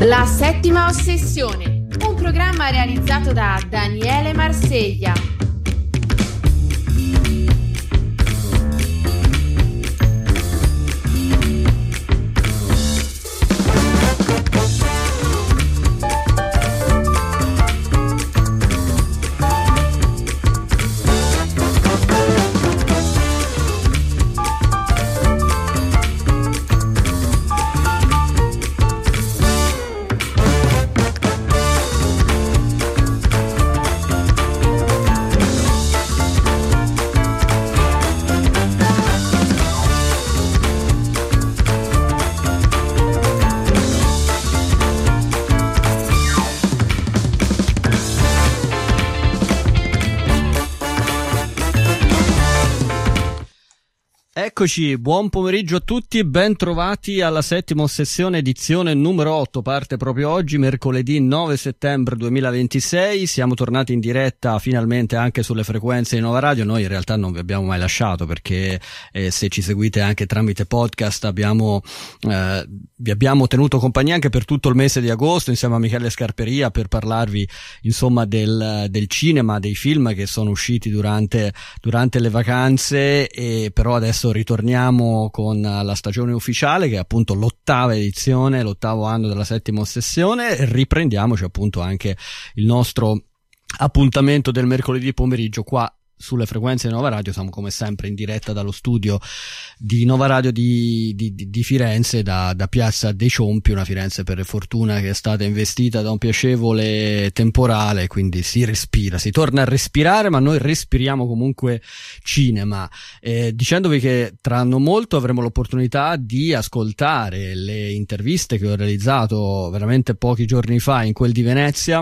La settima ossessione, un programma realizzato da Daniele Marseglia. Eccoci, buon pomeriggio a tutti, ben trovati alla settima ossessione edizione numero 8, parte proprio oggi, mercoledì 9 settembre 2026, siamo tornati in diretta finalmente anche sulle frequenze di Nova Radio. Noi in realtà non vi abbiamo mai lasciato perché se ci seguite anche tramite podcast vi abbiamo tenuto compagnia anche per tutto il mese di agosto insieme a Michele Scarperia per parlarvi insomma del cinema, dei film che sono usciti durante le vacanze, e però adesso ritorniamo con la stagione ufficiale che è appunto l'ottava edizione, l'ottavo anno della settima ossessione, e riprendiamoci appunto anche il nostro appuntamento del mercoledì pomeriggio qua sulle frequenze di Nova Radio. Siamo come sempre in diretta dallo studio di Nova Radio di Firenze, da Piazza dei Ciompi, una Firenze per fortuna che è stata investita da un piacevole temporale, quindi si respira, si torna a respirare, ma noi respiriamo comunque cinema, dicendovi che tra non molto avremo l'opportunità di ascoltare le interviste che ho realizzato veramente pochi giorni fa in quel di Venezia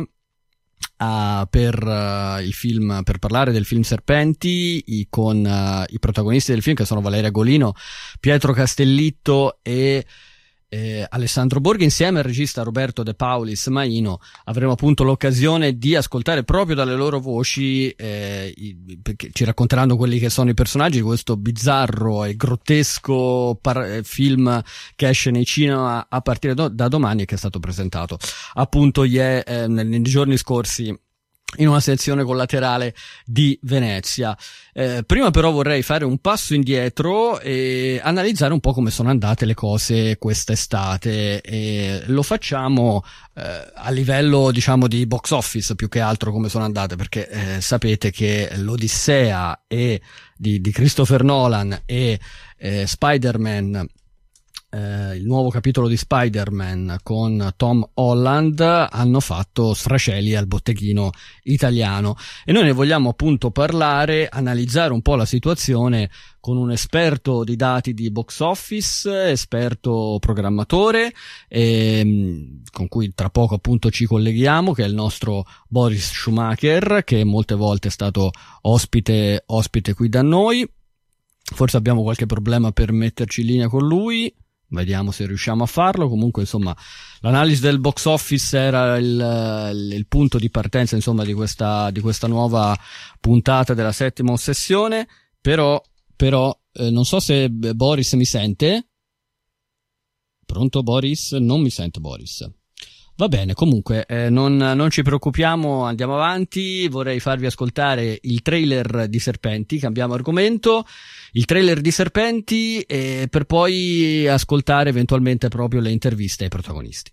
per il film, per parlare del film Serpenti, con i protagonisti del film che sono Valeria Golino, Pietro Castellitto e Alessandro Borghi, insieme al regista Roberto De Paulis Maino. Avremo appunto l'occasione di ascoltare proprio dalle loro voci, perché ci racconteranno quelli che sono i personaggi di questo bizzarro e grottesco film che esce nei cinema a partire da domani e che è stato presentato appunto nei giorni scorsi in una sezione collaterale di Venezia. Prima però vorrei fare un passo indietro e analizzare un po' come sono andate le cose quest'estate, e lo facciamo a livello diciamo di box office più che altro come sono andate, perché sapete che l'Odissea di Christopher Nolan e Spider-Man, il nuovo capitolo di Spider-Man con Tom Holland, hanno fatto sfracelli al botteghino italiano, e noi ne vogliamo appunto parlare, analizzare un po' la situazione con un esperto di dati di box office, esperto programmatore, con cui tra poco appunto ci colleghiamo, che è il nostro Boris Schumacher, che molte volte è stato ospite qui da noi. Forse abbiamo qualche problema per metterci in linea con lui, vediamo se riusciamo a farlo. Comunque insomma l'analisi del box office era il punto di partenza insomma di questa nuova puntata della settima ossessione. Però non so se Boris mi sente. Pronto Boris? Non mi sente Boris. Va bene, comunque non ci preoccupiamo, andiamo avanti. Vorrei farvi ascoltare il trailer di Serpenti, cambiamo argomento, il trailer di Serpenti, per poi ascoltare eventualmente proprio le interviste ai protagonisti.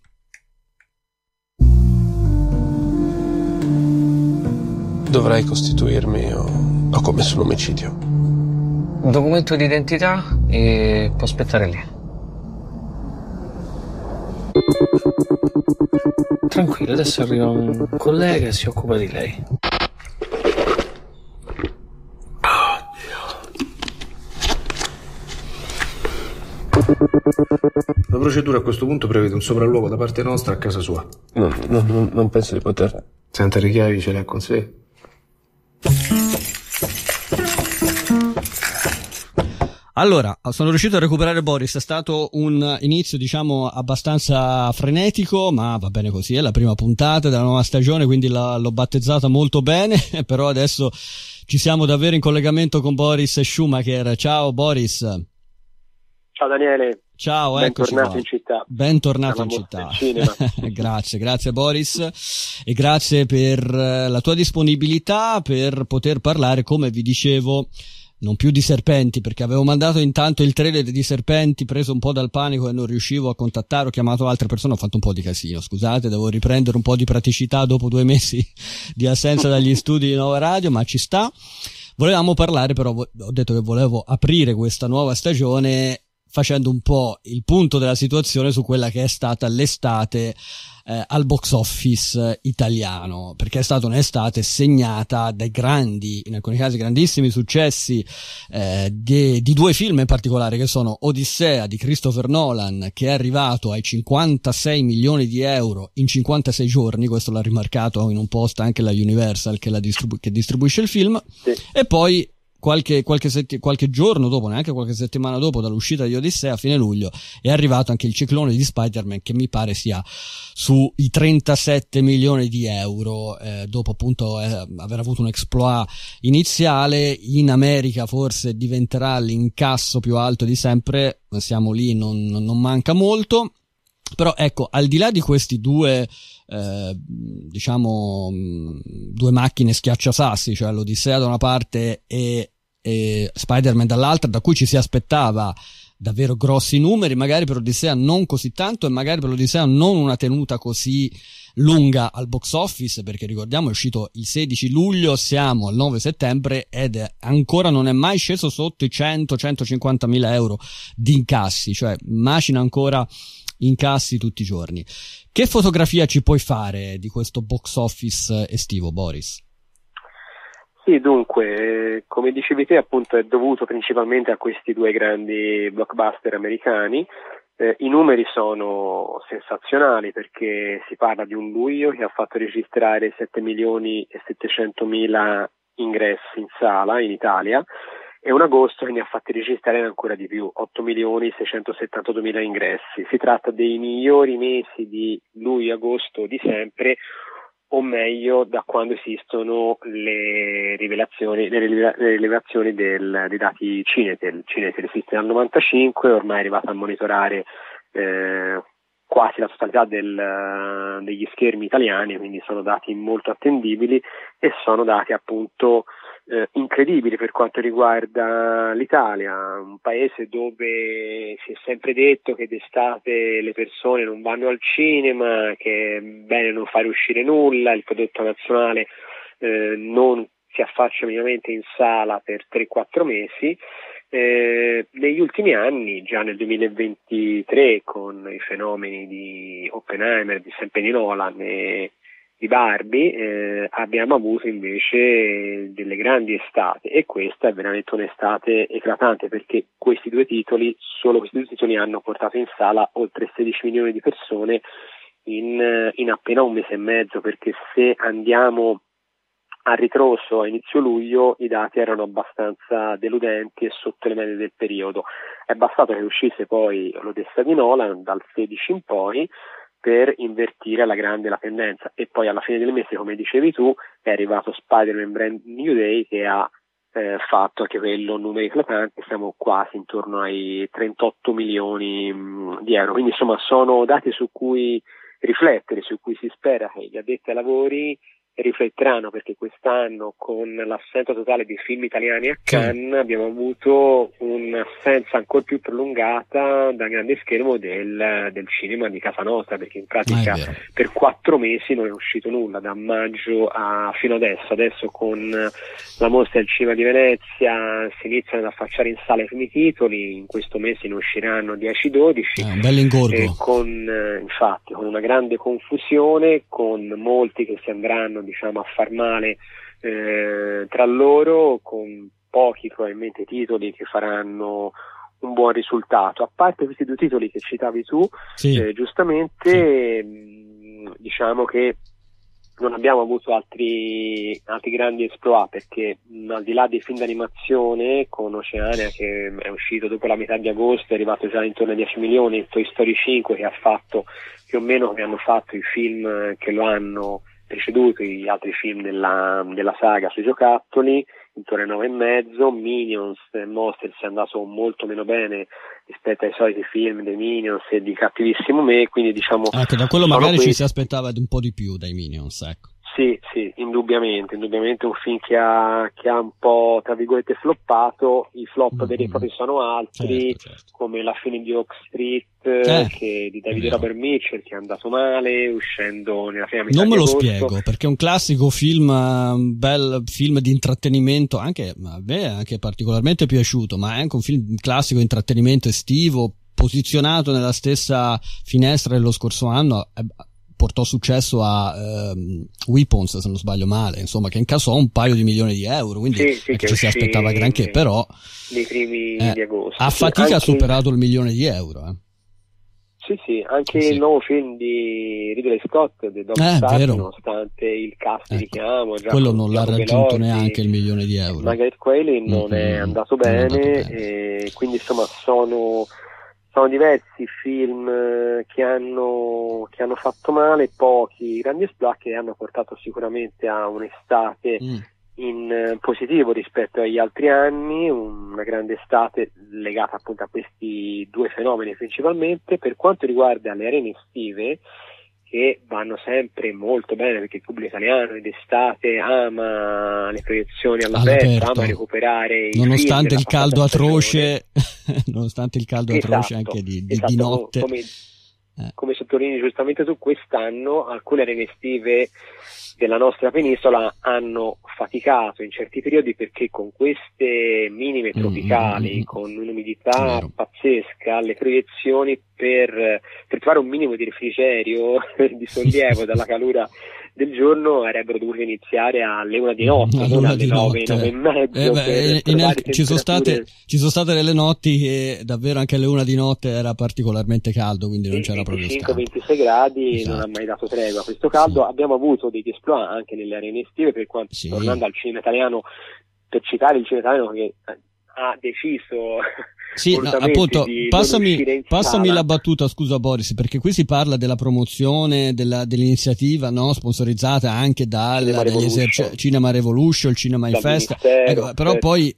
Dovrei costituirmi, ho commesso un omicidio. Documento di identità e può aspettare lì. Tranquillo, adesso arriva un collega e si occupa di lei. La procedura a questo punto prevede un sopralluogo da parte nostra a casa sua. Non penso di poter. Senta, le chiavi ce le ha con sé? Allora, sono riuscito a recuperare Boris, è stato un inizio diciamo abbastanza frenetico, ma va bene così, è la prima puntata della nuova stagione, quindi l'ho battezzata molto bene, però adesso ci siamo davvero in collegamento con Boris Schumacher. Ciao Boris. Ciao Daniele. Ciao, eccoci bentornato qua. in città. Bentornato Alla in Mostra città. del Cinema. Grazie Boris, e grazie per la tua disponibilità per poter parlare, come vi dicevo, non più di Serpenti, perché avevo mandato intanto il trailer di Serpenti, preso un po' dal panico e non riuscivo a contattare, ho chiamato altre persone, ho fatto un po' di casino, scusate, devo riprendere un po' di praticità dopo 2 mesi di assenza dagli studi di Nova Radio, ma ci sta. Volevamo parlare, però ho detto che volevo aprire questa nuova stagione facendo un po' il punto della situazione su quella che è stata l'estate al box office italiano, perché è stata un'estate segnata dai grandi, in alcuni casi grandissimi successi di 2 film in particolare, che sono Odissea di Christopher Nolan, che è arrivato ai 56 milioni di euro in 56 giorni, questo l'ha rimarcato in un post anche la Universal che distribuisce il film, Sì. e poi qualche giorno dopo, neanche qualche settimana dopo dall'uscita di Odissea, a fine luglio, è arrivato anche il ciclone di Spider-Man, che mi pare sia sui 37 milioni di euro, dopo appunto aver avuto un exploit iniziale. In America forse diventerà l'incasso più alto di sempre, siamo lì, non manca molto. Però ecco, al di là di questi due macchine schiacciasassi, cioè l'Odissea da una parte e Spider-Man dall'altra, da cui ci si aspettava davvero grossi numeri, magari per Odissea non così tanto, e magari per l'Odissea non una tenuta così lunga al box office, perché ricordiamo è uscito il 16 luglio, siamo al 9 settembre ed ancora non è mai sceso sotto i 100-150 mila euro di incassi, cioè macina ancora incassi tutti i giorni. Che fotografia ci puoi fare di questo box office estivo, Boris? Sì, dunque, come dicevi te, appunto è dovuto principalmente a questi 2 grandi blockbuster americani. I numeri sono sensazionali, perché si parla di un luglio che ha fatto registrare 7 milioni e 700 mila ingressi in sala in Italia, e un agosto che ne ha fatti registrare ancora di più, 8 milioni 672 mila ingressi. Si tratta dei migliori mesi di luglio-agosto di sempre, o meglio da quando esistono le rilevazioni dei dati Cinetel. Cinetel esiste dal 95, ormai è arrivato a monitorare quasi la totalità degli schermi italiani, quindi sono dati molto attendibili e sono dati appunto incredibili per quanto riguarda l'Italia, un paese dove si è sempre detto che d'estate le persone non vanno al cinema, che è bene non fare uscire nulla, il prodotto nazionale non si affaccia minimamente in sala per 3-4 mesi. Negli ultimi anni, già nel 2023, con i fenomeni di Oppenheimer, sempre di Nolan e di Barbie, abbiamo avuto invece delle grandi estati, e questa è veramente un'estate eclatante, perché solo questi due titoli hanno portato in sala oltre 16 milioni di persone in appena 1 mese e mezzo, perché se andiamo a ritroso a inizio luglio i dati erano abbastanza deludenti e sotto le medie del periodo. È bastato che uscisse poi l'Odissea di Nolan dal 16 in poi per invertire alla grande la tendenza, e poi alla fine del mese, come dicevi tu, è arrivato Spider-Man Brand New Day, che ha fatto anche quello numeri eclatanti, siamo quasi intorno ai 38 milioni di euro, quindi insomma sono dati su cui riflettere, su cui si spera che gli addetti ai lavori rifletteranno, perché quest'anno con l'assenza totale di film italiani a Cannes abbiamo avuto un'assenza ancora più prolungata dal grande schermo del cinema di casa nostra, perché in pratica per 4 mesi non è uscito nulla, da maggio fino adesso con la mostra del cinema di Venezia si iniziano ad affacciare in sala i primi titoli, in questo mese ne usciranno 10-12, un bel ingorgo, infatti con una grande confusione, con molti che si andranno a far male tra loro, con pochi probabilmente titoli che faranno un buon risultato, a parte questi 2 titoli che citavi tu, giustamente. Diciamo che non abbiamo avuto altri grandi exploit, perché al di là dei film d'animazione, con Oceania che è uscito dopo la metà di agosto, è arrivato già intorno ai 10 milioni, Toy Story 5 che ha fatto più o meno come hanno fatto i film che lo hanno preceduto, gli altri film della saga sui giocattoli, intorno ai 9,5. Minions Monsters è andato molto meno bene rispetto ai soliti film dei Minions e di Cattivissimo Me, quindi diciamo ecco, da quello magari ci si aspettava un po' di più dai Minions, ecco. Sì, indubbiamente un film che ha un po', tra virgolette, floppato. I flop veri e propri sono altri, certo. Come La fine di Oak Street, che di David Robert Mitchell, che è andato male, uscendo nella prima metà non me lo agosto. Spiego, perché è un classico film, un bel film di intrattenimento, anche a me è anche particolarmente piaciuto, ma è anche un film classico di intrattenimento estivo, posizionato nella stessa finestra dello scorso anno. Portò successo a Weapons, se non sbaglio male, insomma, che incassò un paio di milioni di euro, quindi che ci si aspettava granché, però nei primi di agosto a fatica ha superato il milione di euro. Sì, anche il nuovo film di Ridley Scott, The Dog Star, nonostante il cast richiamo, quello non l'ha raggiunto neanche il milione di euro. Margaret Qualley non è andato bene, e quindi insomma sono diversi film che hanno fatto male, pochi grandi exploit che hanno portato sicuramente a un'estate in positivo rispetto agli altri anni, una grande estate legata appunto a questi due fenomeni principalmente. Per quanto riguarda le arene estive, che vanno sempre molto bene perché il pubblico italiano d'estate ama le proiezioni all'aperto, ama recuperare nonostante il caldo atroce nonostante il caldo atroce anche di notte, come sottolinei giustamente tu, quest'anno alcune arene estive della nostra penisola hanno faticato in certi periodi perché con queste minime tropicali, con un'umidità pazzesca, le proiezioni per trovare un minimo di refrigerio, di sollievo dalla calura del giorno avrebbero dovuto iniziare alle 1 di notte, non alle 9:30. Ci sono state delle notti che davvero anche alle 1 di notte era particolarmente caldo, quindi non c'era proprio scampo. 25-26 gradi, non ha mai dato tregua a questo caldo. Abbiamo avuto degli exploit anche nelle arene estive, per quanto tornando al cinema italiano, per citare il cinema italiano che ha deciso appunto, passami la battuta, scusa Boris, perché qui si parla della promozione dell'iniziativa, no, sponsorizzata anche Cinema Revolution, il Cinema in Festa, però poi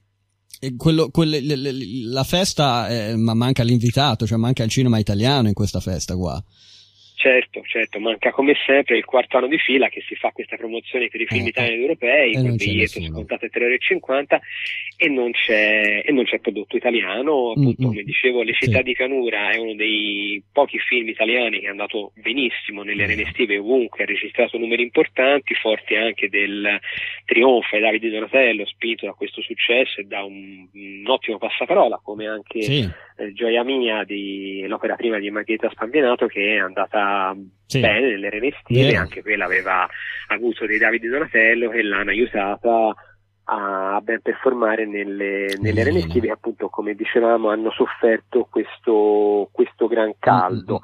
la festa ma manca l'invitato, cioè manca il cinema italiano in questa festa qua. Certo, manca come sempre il quarto anno di fila che si fa questa promozione per i film italiani ed europei, con il biglietto scontato a €3,50 e non c'è prodotto italiano, appunto come dicevo. Le città di pianura è uno dei pochi film italiani che è andato benissimo nelle arene estive ovunque, ha registrato numeri importanti, forti anche del trionfo di Davide Donatello, spinto da questo successo e da un ottimo passaparola, come anche Gioia Mia, l'opera prima di Margherita Spambinato, che è andata bene nelle arene estive, anche quella aveva avuto dei Davide Donatello che l'hanno aiutata a ben performare nelle arene estive, appunto come dicevamo hanno sofferto questo gran caldo.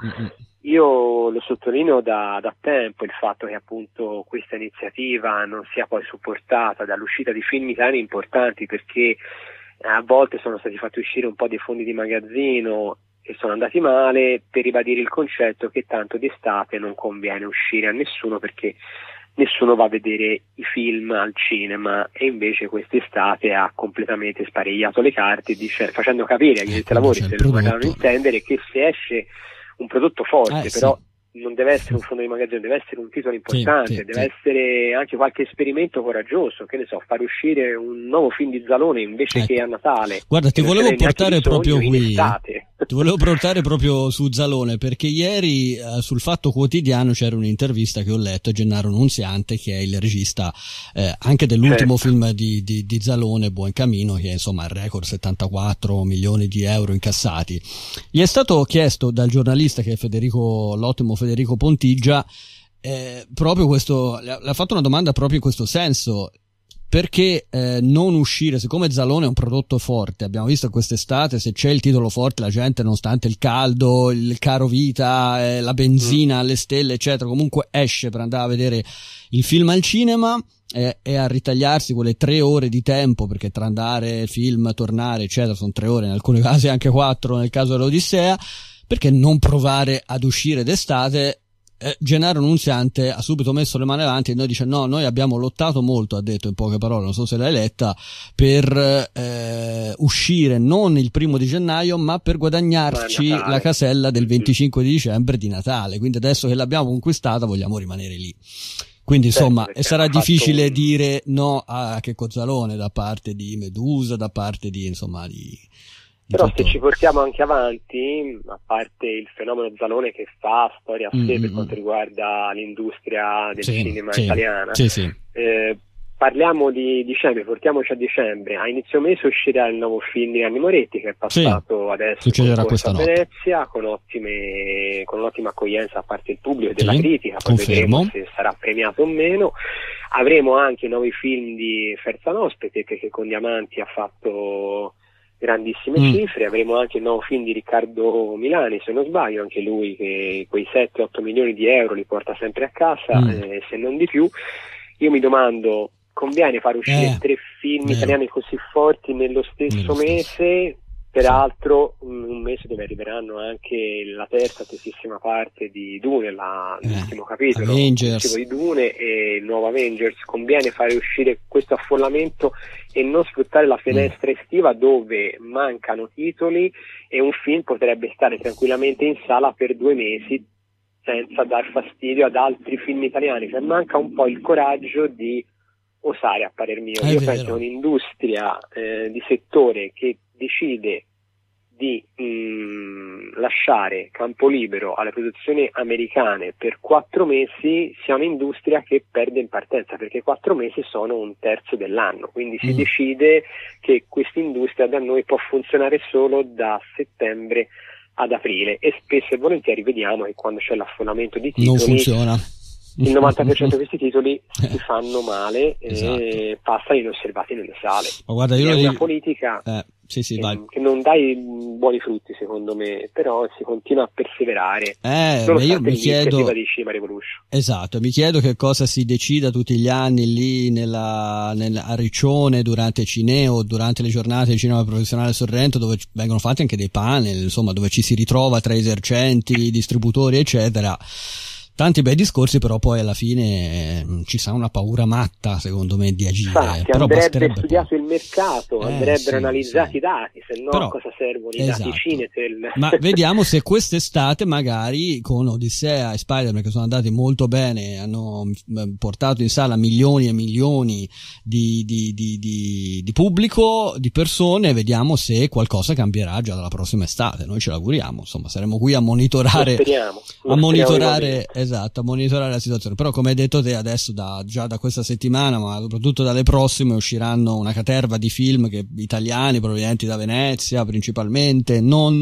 Io lo sottolineo da tempo il fatto che appunto questa iniziativa non sia poi supportata dall'uscita di film italiani importanti, perché a volte sono stati fatti uscire un po' dei fondi di magazzino che sono andati male, per ribadire il concetto che tanto d'estate non conviene uscire a nessuno perché nessuno va a vedere i film al cinema, e invece quest'estate ha completamente sparigliato le carte, facendo capire agli lavori, se lo vorranno intendere, che se esce un prodotto forte, però non deve essere un fondo di magazzino, deve essere un titolo importante, deve essere anche qualche esperimento coraggioso, che ne so, far uscire un nuovo film di Zalone invece che a Natale. Guarda, ti volevo portare proprio qui, ti volevo portare proprio su Zalone, perché ieri sul Fatto Quotidiano c'era un'intervista che ho letto a Gennaro Nunziante, che è il regista anche dell'ultimo film di Zalone, Buon Camino, che è insomma il record, 74 milioni di euro incassati. Gli è stato chiesto dal giornalista, che è l'ottimo Federico Pontigia, proprio questo, le ha fatto una domanda proprio in questo senso: perché non uscire, siccome Zalone è un prodotto forte, abbiamo visto quest'estate, se c'è il titolo forte la gente, nonostante il caldo, il caro vita, la benzina alle stelle eccetera, comunque esce per andare a vedere il film al cinema e a ritagliarsi quelle 3 ore di tempo, perché tra andare, film, tornare eccetera sono 3 ore, in alcuni casi anche 4 nel caso dell'Odissea. Perché non provare ad uscire d'estate Gennaro Nunziante ha subito messo le mani avanti e noi dice no, noi abbiamo lottato molto, ha detto in poche parole, non so se l'hai letta, per uscire non il 1 gennaio ma per guadagnarci la casella del 25 di dicembre di Natale, quindi adesso che l'abbiamo conquistata vogliamo rimanere lì. Quindi insomma sarà difficile dire no a Checco Zalone da parte di Medusa, da parte di insomma di però se ci portiamo anche avanti, a parte il fenomeno Zalone che fa storia a sé per quanto riguarda l'industria del cinema italiana, parliamo di dicembre, portiamoci a dicembre. A inizio mese uscirà il nuovo film di Nanni Moretti che è passato adesso a Venezia con un'ottima accoglienza da parte del pubblico e della critica, poi vedremo se sarà premiato o meno. Avremo anche nuovi film di Ferzan Ospite che con Diamanti ha fatto grandissime cifre. Avremo anche il nuovo film di Riccardo Milani, se non sbaglio, anche lui che quei 7-8 milioni di euro li porta sempre a casa, se non di più. Io mi domando, conviene far uscire 3 film italiani così forti nello stesso mese? Peraltro un mese dove arriveranno anche la terza tesissima parte di Dune, l'ultimo capitolo di Dune e il nuovo Avengers. Conviene fare uscire questo affollamento e non sfruttare la finestra estiva dove mancano titoli e un film potrebbe stare tranquillamente in sala per 2 mesi senza dar fastidio ad altri film italiani. Cioè manca un po' il coraggio di osare, a parer mio. Io penso che un'industria di settore che decide di lasciare campo libero alle produzioni americane per 4 mesi sia un'industria che perde in partenza, perché 4 mesi sono 1/3 dell'anno, quindi si decide che questa industria da noi può funzionare solo da settembre ad aprile e spesso e volentieri vediamo che quando c'è l'affollamento di titoli non funziona. Il 90% di questi titoli si fanno male e passano inosservati nelle sale. Ma guarda, io è una politica che non dà i buoni frutti secondo me, però si continua a perseverare. Io mi chiedo di Cinema Revolution. Esatto, mi chiedo che cosa si decida tutti gli anni lì a Riccione durante Cineo, durante le giornate di cinema professionale a Sorrento, dove vengono fatti anche dei panel, insomma, dove ci si ritrova tra esercenti, distributori, eccetera. Tanti bei discorsi, però poi alla fine ci sarà una paura matta, secondo me, di agire. Però andrebbe studiato il mercato, andrebbero analizzati i dati, se no però, cosa servono i dati Cinetel? Ma vediamo se quest'estate magari con Odissea e Spider-Man, che sono andati molto bene, hanno portato in sala milioni e milioni di pubblico, di persone, vediamo se qualcosa cambierà già dalla prossima estate. Noi ce l'auguriamo, insomma, saremo qui a monitorare. Lo speriamo a monitorare la situazione. Però come hai detto te adesso già da questa settimana, ma soprattutto dalle prossime, usciranno una caterva di film italiani provenienti da Venezia principalmente,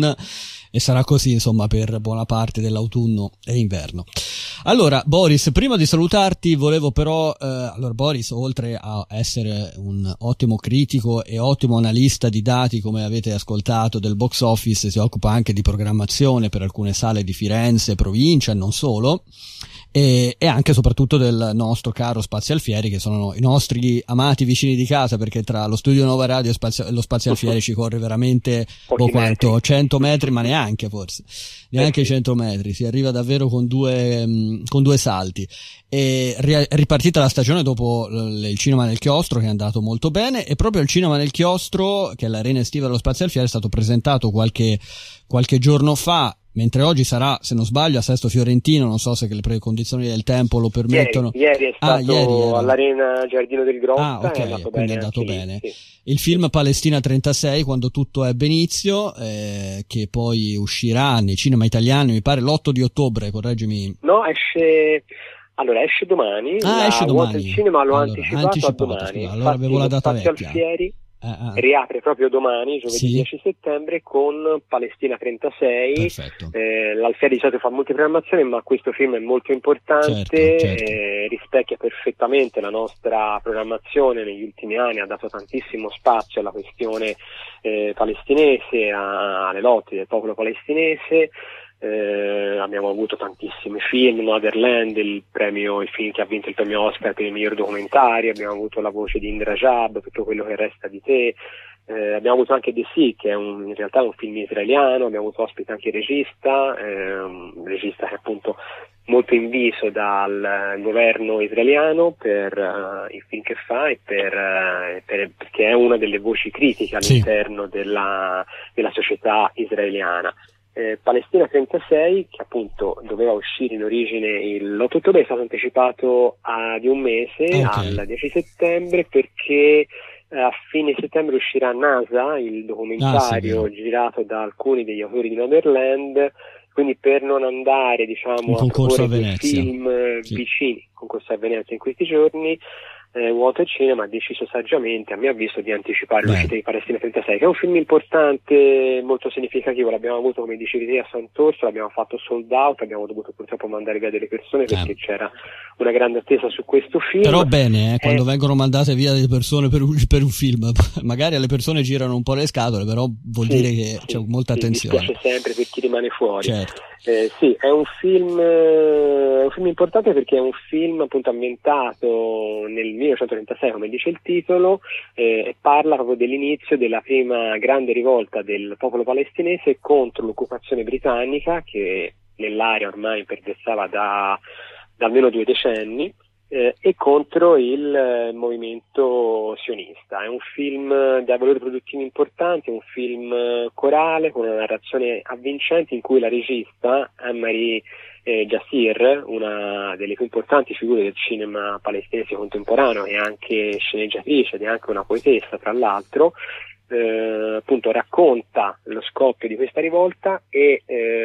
e sarà così insomma per buona parte dell'autunno e inverno. Allora Boris, prima di salutarti volevo però Boris, oltre a essere un ottimo critico e ottimo analista di dati, come avete ascoltato, del box office, si occupa anche di programmazione per alcune sale di Firenze, provincia e non solo, e anche e soprattutto del nostro caro Spazio Alfieri, che sono i nostri amati vicini di casa, perché tra lo studio Nuova Radio e lo Spazio Alfieri ci corre veramente 100 metri, ma neanche 100 metri, si arriva davvero con due salti. E ripartita la stagione dopo il Cinema nel Chiostro, che è andato molto bene, e proprio il Cinema nel Chiostro, che è l'arena estiva dello Spazio Alfieri, è stato presentato qualche giorno fa, mentre oggi sarà, se non sbaglio, a Sesto Fiorentino, non so se le precondizioni del tempo lo permettono. Ieri è stato all'Arena Giardino del Grotta, quindi è andato bene. Sì. Il film Palestina 36, quando tutto ebbe inizio, che poi uscirà nei cinema italiani, mi pare l'8 di ottobre, correggimi. No, esce domani. Esce domani. Il cinema lo ha anticipato a domani. Allora avevo la data vecchia. Alfieri riapre proprio domani, giovedì 10 settembre, con Palestina 36. Perfetto. L'Alfieri di solito fa molte programmazioni, ma questo film è molto importante, certo. Rispecchia perfettamente la nostra programmazione negli ultimi anni, ha dato tantissimo spazio alla questione palestinese, alle lotte del popolo palestinese. Abbiamo avuto tantissimi film, Motherland, il film che ha vinto il premio Oscar per il miglior documentario, abbiamo avuto La voce di Indra Jab, Tutto quello che resta di te, abbiamo avuto anche The Sea, che è in realtà un film israeliano, abbiamo avuto ospite anche il regista, un regista che appunto molto inviso dal governo israeliano per il film che fa e perché è una delle voci critiche all'interno della società israeliana. Palestina 36, che appunto doveva uscire in origine l'8 ottobre, è stato anticipato di un mese, al 10 settembre, perché a fine settembre uscirà NASA, il documentario girato da alcuni degli autori di Motherland, quindi per non andare, diciamo, a proporre film vicini, concorso a Venezia in questi giorni, Vuoto Cinema ha deciso saggiamente, a mio avviso, di anticipare l'uscita di Palestina 36, che è un film importante, molto significativo. L'abbiamo avuto, come dicevi te, a Sant'Orso, l'abbiamo fatto sold out, abbiamo dovuto purtroppo mandare via delle persone perché c'era una grande attesa su questo film. Però bene, quando vengono mandate via delle persone per un film, magari alle persone girano un po' le scatole, però vuol dire che c'è molta attenzione. Mi piace sempre per chi rimane fuori. Certo. Sì, è un film importante perché è un film appunto ambientato nel 1936, come dice il titolo, e parla proprio dell'inizio della prima grande rivolta del popolo palestinese contro l'occupazione britannica, che nell'area ormai perversava da almeno 2 decenni, e contro il movimento sionista. È un film dai valori produttivi importanti, un film corale con una narrazione avvincente in cui la regista Anne-Marie Jassir, una delle più importanti figure del cinema palestinese contemporaneo, è anche sceneggiatrice ed è anche una poetessa, tra l'altro, appunto racconta lo scoppio di questa rivolta e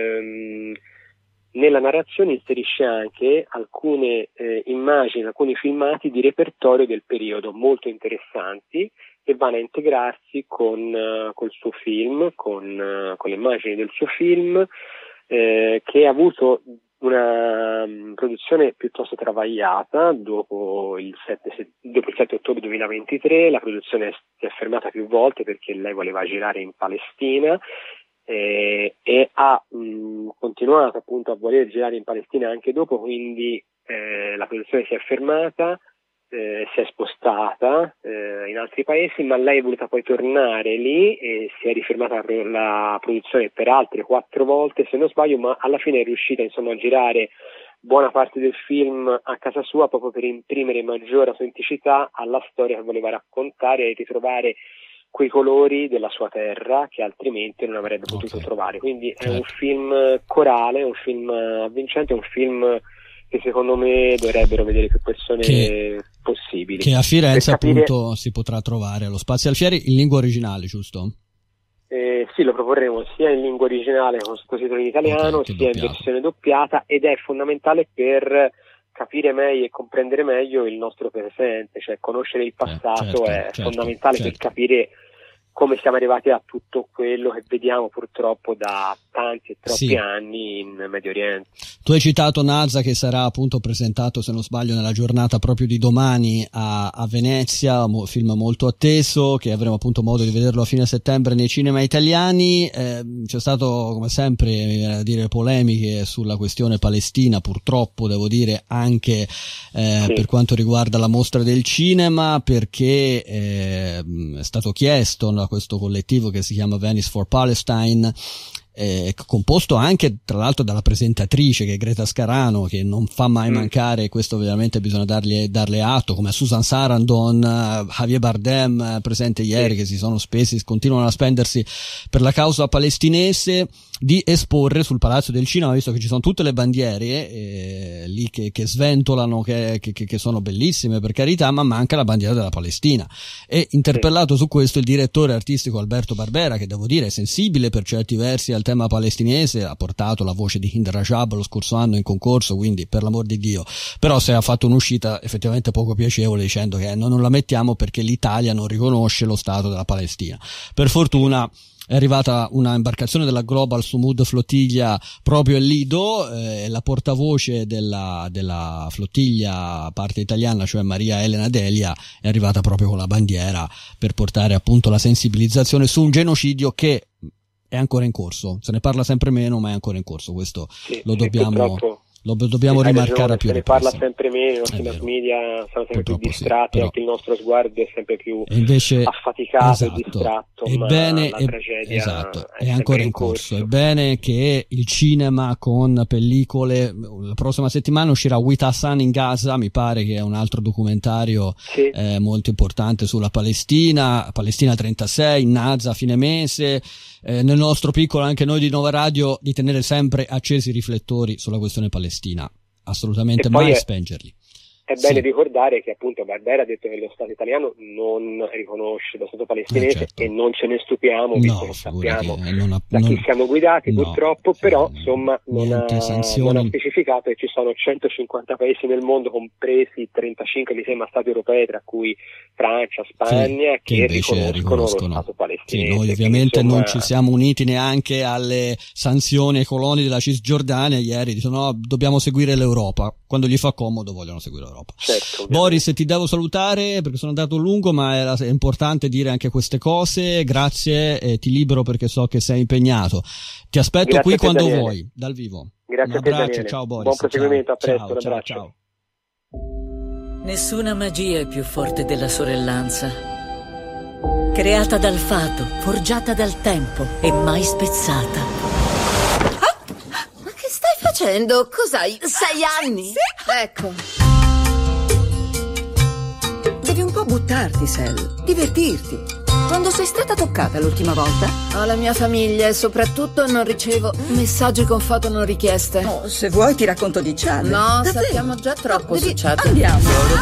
nella narrazione inserisce anche alcune immagini, alcuni filmati di repertorio del periodo molto interessanti, che vanno a integrarsi col suo film, con le immagini del suo film, che ha avuto una produzione piuttosto travagliata. Dopo il 7 ottobre 2023 la produzione si è fermata più volte perché lei voleva girare in Palestina, e ha continuato appunto a voler girare in Palestina anche dopo, quindi la produzione si è fermata, si è spostata in altri paesi, ma lei è voluta poi tornare lì e si è rifermata la produzione per altre 4 volte, se non sbaglio, ma alla fine è riuscita insomma a girare buona parte del film a casa sua, proprio per imprimere maggiore autenticità alla storia che voleva raccontare e ritrovare quei colori della sua terra che altrimenti non avrebbe potuto trovare. Quindi è un film corale, un film avvincente, un film che secondo me dovrebbero vedere più persone possibili. Che a Firenze appunto si potrà trovare allo Spazio Alfieri in lingua originale, giusto? Sì, lo proporremo sia in lingua originale con sottotitoli in italiano, sia in versione doppiata, ed è fondamentale per capire meglio e comprendere meglio il nostro presente, cioè conoscere il passato è fondamentale per capire come siamo arrivati a tutto quello che vediamo purtroppo da tanti e troppi anni in Medio Oriente. Tu hai citato Nazza, che sarà appunto presentato, se non sbaglio, nella giornata proprio di domani a Venezia, film molto atteso, che avremo appunto modo di vederlo a fine settembre nei cinema italiani. C'è stato, come sempre, dire polemiche sulla questione palestina, purtroppo devo dire anche per quanto riguarda la mostra del cinema, perché è stato chiesto a questo collettivo che si chiama Venice for Palestine, composto anche tra l'altro dalla presentatrice, che è Greta Scarano, che non fa mai mancare, questo veramente bisogna darle atto, come a Susan Sarandon, Javier Bardem presente ieri, che si sono spesi, continuano a spendersi per la causa palestinese, di esporre sul Palazzo del Cinema, visto che ci sono tutte le bandiere lì che sventolano, che sono bellissime per carità, ma manca la bandiera della Palestina. E interpellato su questo il direttore artistico Alberto Barbera, che devo dire è sensibile per certi versi al tema palestinese, ha portato la voce di Hind Rajab lo scorso anno in concorso, quindi per l'amor di Dio, però se ha fatto un'uscita effettivamente poco piacevole dicendo che non la mettiamo perché l'Italia non riconosce lo Stato della Palestina. Per fortuna è arrivata una imbarcazione della Global Sumud Flottiglia proprio a Lido, la portavoce della flottiglia parte italiana, cioè Maria Elena Delia, è arrivata proprio con la bandiera per portare appunto la sensibilizzazione su un genocidio che è ancora in corso. Se ne parla sempre meno, ma è ancora in corso, questo lo dobbiamo lo dobbiamo rimarcare a più se ne riprese. parla sempre meno, i nostri mass media sono sempre più distratti, anche il nostro sguardo è sempre più affaticato e distratto, ebbene, ma la tragedia è ancora in corso. È bene che il cinema con pellicole, la prossima settimana uscirà With Hassan in Gaza, mi pare che è un altro documentario molto importante sulla Palestina 36, Naza a fine mese, nel nostro piccolo anche noi di Nova Radio di tenere sempre accesi i riflettori sulla questione palestina, assolutamente mai spengerli. È bene ricordare che appunto Barbera ha detto che lo Stato italiano non riconosce lo Stato palestinese, e non ce ne stupiamo, visto che sappiamo da chi siamo guidati, purtroppo, però insomma non ha specificato che ci sono 150 paesi nel mondo, compresi 35 mi sembra stati europei, tra cui Francia, Spagna, che riconoscono lo Stato palestinese. Noi ovviamente non ci siamo uniti neanche alle sanzioni ai coloni della Cisgiordania. Ieri dicono no, dobbiamo seguire l'Europa, quando gli fa comodo vogliono seguire l'Europa. Certo, Boris, ti devo salutare perché sono andato lungo, ma è importante dire anche queste cose. Grazie, e ti libero perché so che sei impegnato. Ti aspetto qui quando vuoi, dal vivo. Grazie, un abbraccio, a te, Daniele. ciao Boris. Buon proseguimento, a presto, un ciao, abbraccio. ciao. Nessuna magia è più forte della sorellanza. Creata dal fato, forgiata dal tempo e mai spezzata. Ma che stai facendo? Cos'hai? 6 anni? Sì. Ecco. Devi un po' buttarti, Sel. Divertirti. Quando sei stata toccata l'ultima volta? Ho la mia famiglia e soprattutto non ricevo messaggi con foto non richieste. Oh, se vuoi ti racconto di Chad. No, sappiamo già troppo su Chad. Andiamo.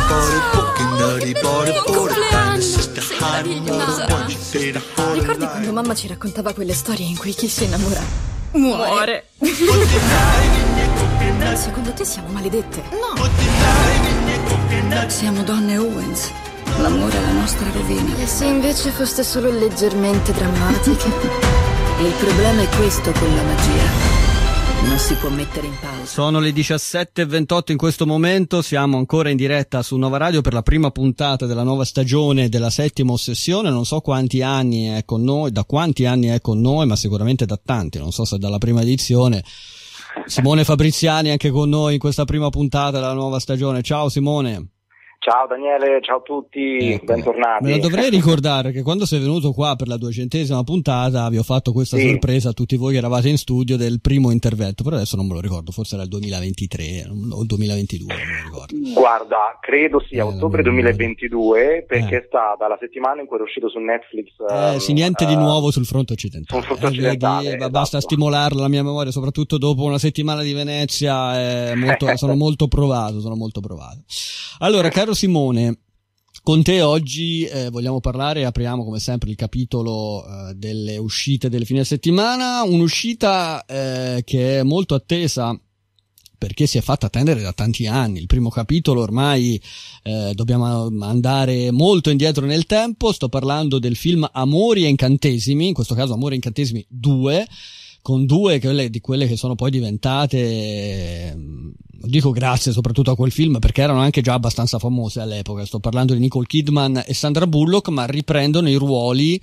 Ricordi quando mamma ci raccontava quelle storie in cui chi si innamora muore? Secondo te siamo maledette? No. Siamo donne Owens. L'amore è la nostra rovina. E se invece foste solo leggermente drammatiche? Il problema è questo con la magia. Non si può mettere in pausa. Sono le 17:28 in questo momento, siamo ancora in diretta su Nova Radio per la prima puntata della nuova stagione della 7ª Ossessione. Non so quanti anni è con noi, da quanti anni è con noi, ma sicuramente da tanti, non so se dalla prima edizione. Simone Fabriziani anche con noi in questa prima puntata della nuova stagione. Ciao Simone. Ciao Daniele, ciao a tutti, bentornati. Me lo dovrei ricordare che quando sei venuto qua per la 200ª puntata vi ho fatto questa sorpresa a tutti voi che eravate in studio del primo intervento, però adesso non me lo ricordo, forse era il 2023 o il 2022, non me lo ricordo. Guarda, credo sia ottobre 2022 perché è stata la settimana in cui è uscito su Netflix. Sì, niente di nuovo sul fronte occidentale. Sul fronte occidentale, basta stimolarla la mia memoria, soprattutto dopo una settimana di Venezia, sono molto provato. Allora, caro Simone, con te oggi vogliamo parlare, apriamo come sempre il capitolo delle uscite del fine settimana, un'uscita che è molto attesa perché si è fatta attendere da tanti anni. Il primo capitolo ormai dobbiamo andare molto indietro nel tempo, sto parlando del film Amori e Incantesimi, in questo caso Amori e Incantesimi 2, con due di quelle che sono poi diventate, dico grazie soprattutto a quel film perché erano anche già abbastanza famose all'epoca, sto parlando di Nicole Kidman e Sandra Bullock, ma riprendono i ruoli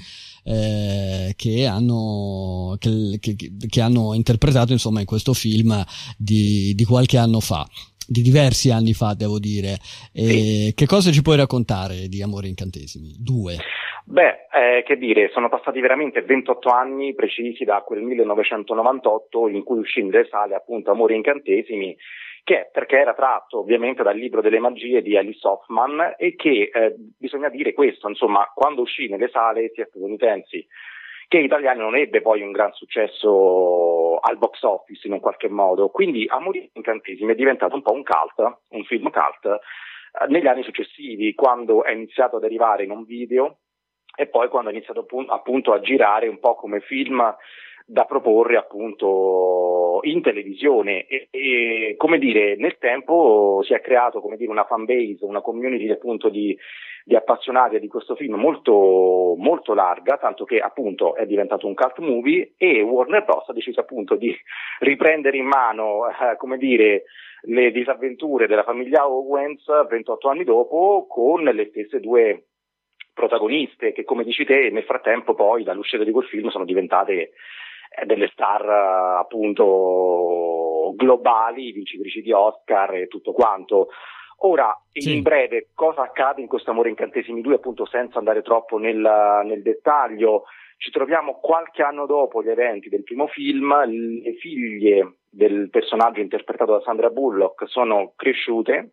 che hanno interpretato insomma in questo film di qualche anno fa, di diversi anni fa devo dire. Che cosa ci puoi raccontare di Amori e Incantesimi 2? Beh, che dire, sono passati veramente 28 anni precisi da quel 1998 in cui uscì nelle sale appunto Amori e Incantesimi, perché era tratto ovviamente dal libro delle magie di Alice Hoffman e che bisogna dire questo, insomma, quando uscì nelle sale sia statunitensi che italiani non ebbe poi un gran successo al box office in un qualche modo, quindi Amori e Incantesimi è diventato un po' un film cult negli anni successivi, quando è iniziato ad arrivare in un video e poi quando ha iniziato appunto a girare un po' come film da proporre appunto in televisione e come dire, nel tempo si è creato come dire una fan base, una community appunto di appassionati di questo film molto molto larga, tanto che appunto è diventato un cult movie e Warner Bros ha deciso appunto di riprendere in mano come dire le disavventure della famiglia Owens 28 anni dopo con le stesse due protagoniste che, come dici te, nel frattempo poi dall'uscita di quel film sono diventate delle star appunto appunto globali, vincitrici di Oscar e tutto quanto. Ora, in breve, cosa accade in questo Amore Incantesimi 2, appunto senza andare troppo nel dettaglio? Ci troviamo qualche anno dopo gli eventi del primo film, le figlie del personaggio interpretato da Sandra Bullock sono cresciute,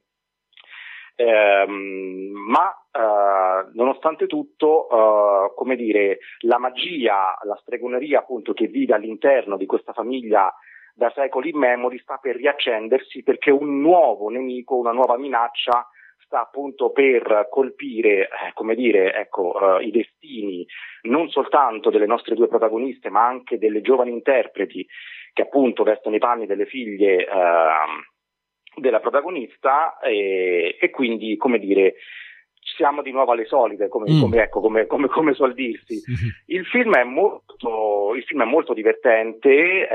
ma nonostante tutto, come dire, la magia, la stregoneria appunto che vive all'interno di questa famiglia da secoli immemori sta per riaccendersi, perché un nuovo nemico, una nuova minaccia sta appunto per colpire, come dire, ecco, i destini non soltanto delle nostre due protagoniste, ma anche delle giovani interpreti che appunto vestono i panni delle figlie della protagonista, e quindi, come dire, siamo di nuovo alle solite, come suol dirsi. Il film è molto divertente,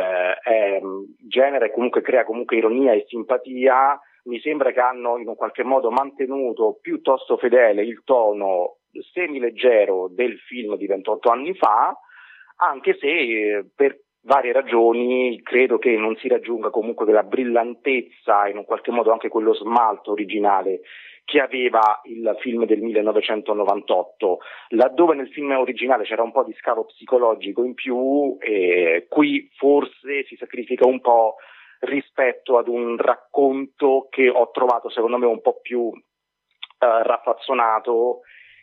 genera e comunque crea comunque ironia e simpatia. Mi sembra che hanno in un qualche modo mantenuto piuttosto fedele il tono semileggero del film di 28 anni fa, anche se per varie ragioni credo che non si raggiunga comunque quella brillantezza, in un qualche modo anche quello smalto originale che aveva il film del 1998, laddove nel film originale c'era un po' di scavo psicologico in più, qui forse si sacrifica un po' rispetto ad un racconto che ho trovato secondo me un po' più raffazzonato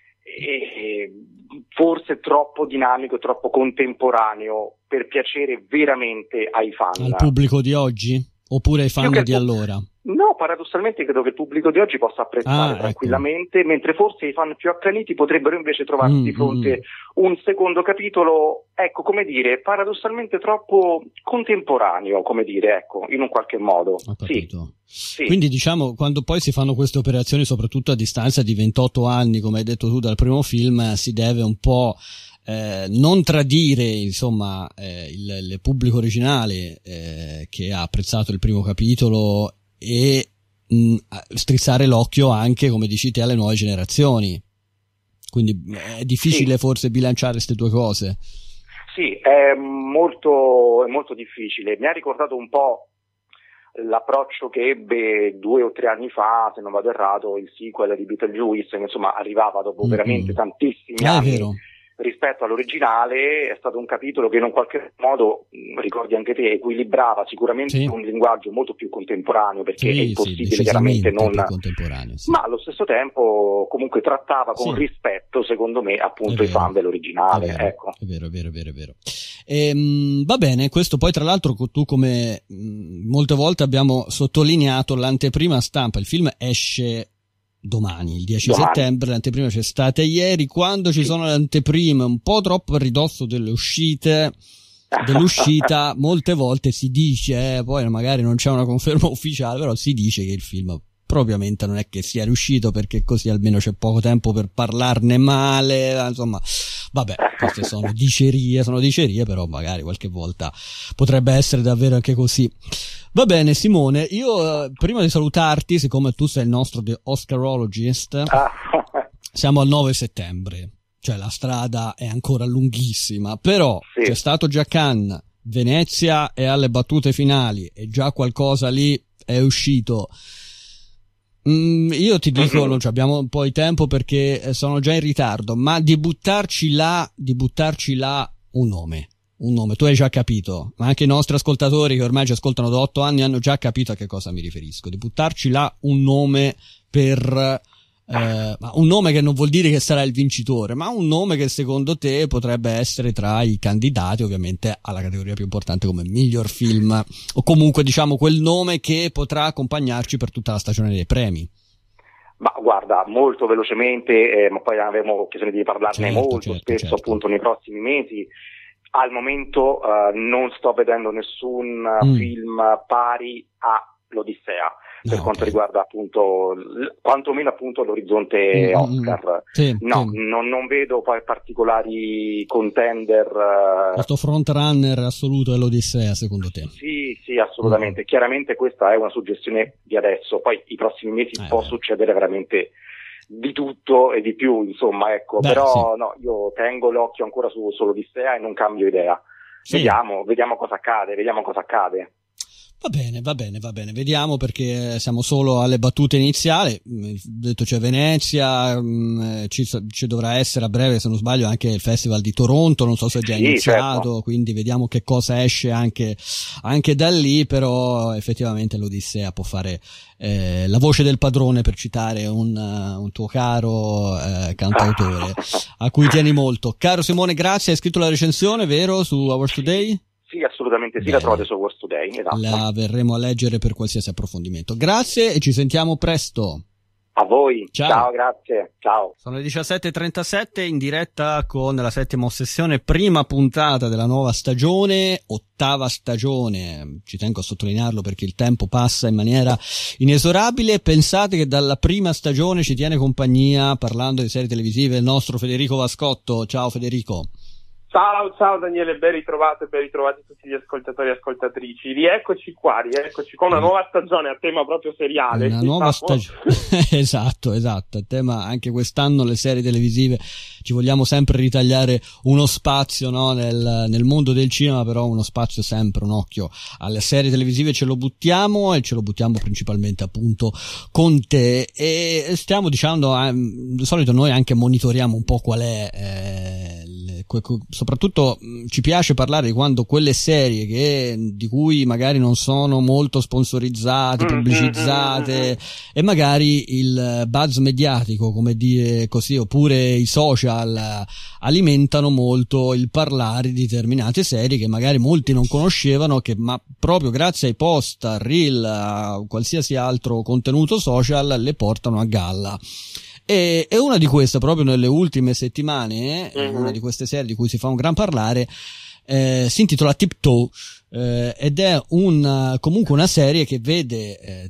e forse troppo dinamico, troppo contemporaneo per piacere veramente ai fan. Al pubblico di oggi? Oppure ai fan di allora? No, paradossalmente credo che il pubblico di oggi possa apprezzare tranquillamente, ecco. Mentre forse i fan più accaniti potrebbero invece trovarsi di fronte un secondo capitolo, ecco, come dire, paradossalmente troppo contemporaneo, come dire, ecco, in un qualche modo. Ho capito. Sì. Quindi diciamo, quando poi si fanno queste operazioni, soprattutto a distanza di 28 anni, come hai detto tu, dal primo film, si deve un po' non tradire, insomma, il pubblico originale che ha apprezzato il primo capitolo, e strizzare l'occhio anche, come dici te, alle nuove generazioni. Quindi è difficile forse bilanciare queste due cose. Sì, è molto difficile. Mi ha ricordato un po' l'approccio che ebbe 2 o 3 anni fa, se non vado errato, il sequel di Beetlejuice, che insomma arrivava dopo veramente tantissimi anni. È vero. Rispetto all'originale. È stato un capitolo che in un qualche modo, ricordi anche te, equilibrava sicuramente un linguaggio molto più contemporaneo, perché è impossibile chiaramente non, ma allo stesso tempo comunque trattava con rispetto, secondo me, appunto i fan dell'originale. È vero, ecco. È vero. Va bene, questo poi tra l'altro tu, come molte volte abbiamo sottolineato, l'anteprima stampa, il film esce domani, il 10 settembre, l'anteprima c'è stata ieri. Quando ci sono le anteprime un po' troppo a ridosso dell'uscita, molte volte si dice, poi magari non c'è una conferma ufficiale, però si dice che il film propriamente non è che sia riuscito, perché così almeno c'è poco tempo per parlarne male, insomma, vabbè, queste sono dicerie, però magari qualche volta potrebbe essere davvero anche così. Va bene Simone, io prima di salutarti, siccome tu sei il nostro The Oscarologist, siamo al 9 settembre, cioè la strada è ancora lunghissima, però c'è stato già Cannes, Venezia è alle battute finali e già qualcosa lì è uscito. Io ti dico, non abbiamo un po' di tempo perché sono già in ritardo, ma di buttarci là un nome, tu hai già capito, ma anche i nostri ascoltatori che ormai ci ascoltano da 8 anni hanno già capito a che cosa mi riferisco, di buttarci là un nome per un nome che non vuol dire che sarà il vincitore, ma un nome che secondo te potrebbe essere tra i candidati ovviamente alla categoria più importante come miglior film, o comunque diciamo quel nome che potrà accompagnarci per tutta la stagione dei premi. Ma guarda, molto velocemente, ma poi avremo occasione di parlarne molto spesso appunto nei prossimi mesi. Al momento non sto vedendo nessun film pari a l'Odissea per quanto riguarda appunto quantomeno appunto l'orizzonte Oscar. Non vedo poi particolari contender. Questo front runner assoluto è l'Odissea, secondo te? Sì, assolutamente. Chiaramente questa è una suggestione di adesso, poi i prossimi mesi può succedere veramente di tutto e di più, insomma, ecco. No, io tengo l'occhio ancora sull'Odissea e non cambio idea. Vediamo cosa accade. Va bene, vediamo, perché siamo solo alle battute iniziali. Detto, c'è Venezia, ci dovrà essere a breve, se non sbaglio, anche il Festival di Toronto, non so se è già iniziato, certo. Quindi vediamo che cosa esce anche da lì, però effettivamente l'Odissea può fare la voce del padrone, per citare un tuo caro cantautore a cui tieni molto. Caro Simone, grazie. Hai scritto la recensione, vero, su Hours Today? Sì, assolutamente sì. Bene. La trovate su Hours Today, esatto. La verremo a leggere per qualsiasi approfondimento. Grazie e ci sentiamo presto. A voi. Ciao, grazie. Ciao. Sono le 17:37, in diretta con la settima ossessione, prima puntata della nuova stagione, 8ª stagione. Ci tengo a sottolinearlo perché il tempo passa in maniera inesorabile. Pensate che dalla prima stagione ci tiene compagnia, parlando di serie televisive, il nostro Federico Vascotto. Ciao Federico. Ciao Daniele, ben ritrovati tutti gli ascoltatori e ascoltatrici. Rieccoci qua con una nuova stagione a tema proprio seriale. Una nuova stagione, esatto, a tema anche quest'anno le serie televisive. Ci vogliamo sempre ritagliare uno spazio, no, nel mondo del cinema, però uno spazio sempre, un occhio alle serie televisive ce lo buttiamo principalmente appunto con te, e stiamo dicendo, di solito noi anche monitoriamo un po' qual è soprattutto ci piace parlare di quando quelle serie di cui magari non sono molto sponsorizzate, pubblicizzate, e magari il buzz mediatico, come dire così, oppure i social alimentano molto il parlare di determinate serie che magari molti non conoscevano, ma proprio grazie ai post, a reel, a qualsiasi altro contenuto social le portano a galla. E una di queste, proprio nelle ultime settimane, una di queste serie di cui si fa un gran parlare, si intitola Tiptoe, ed è comunque una serie che vede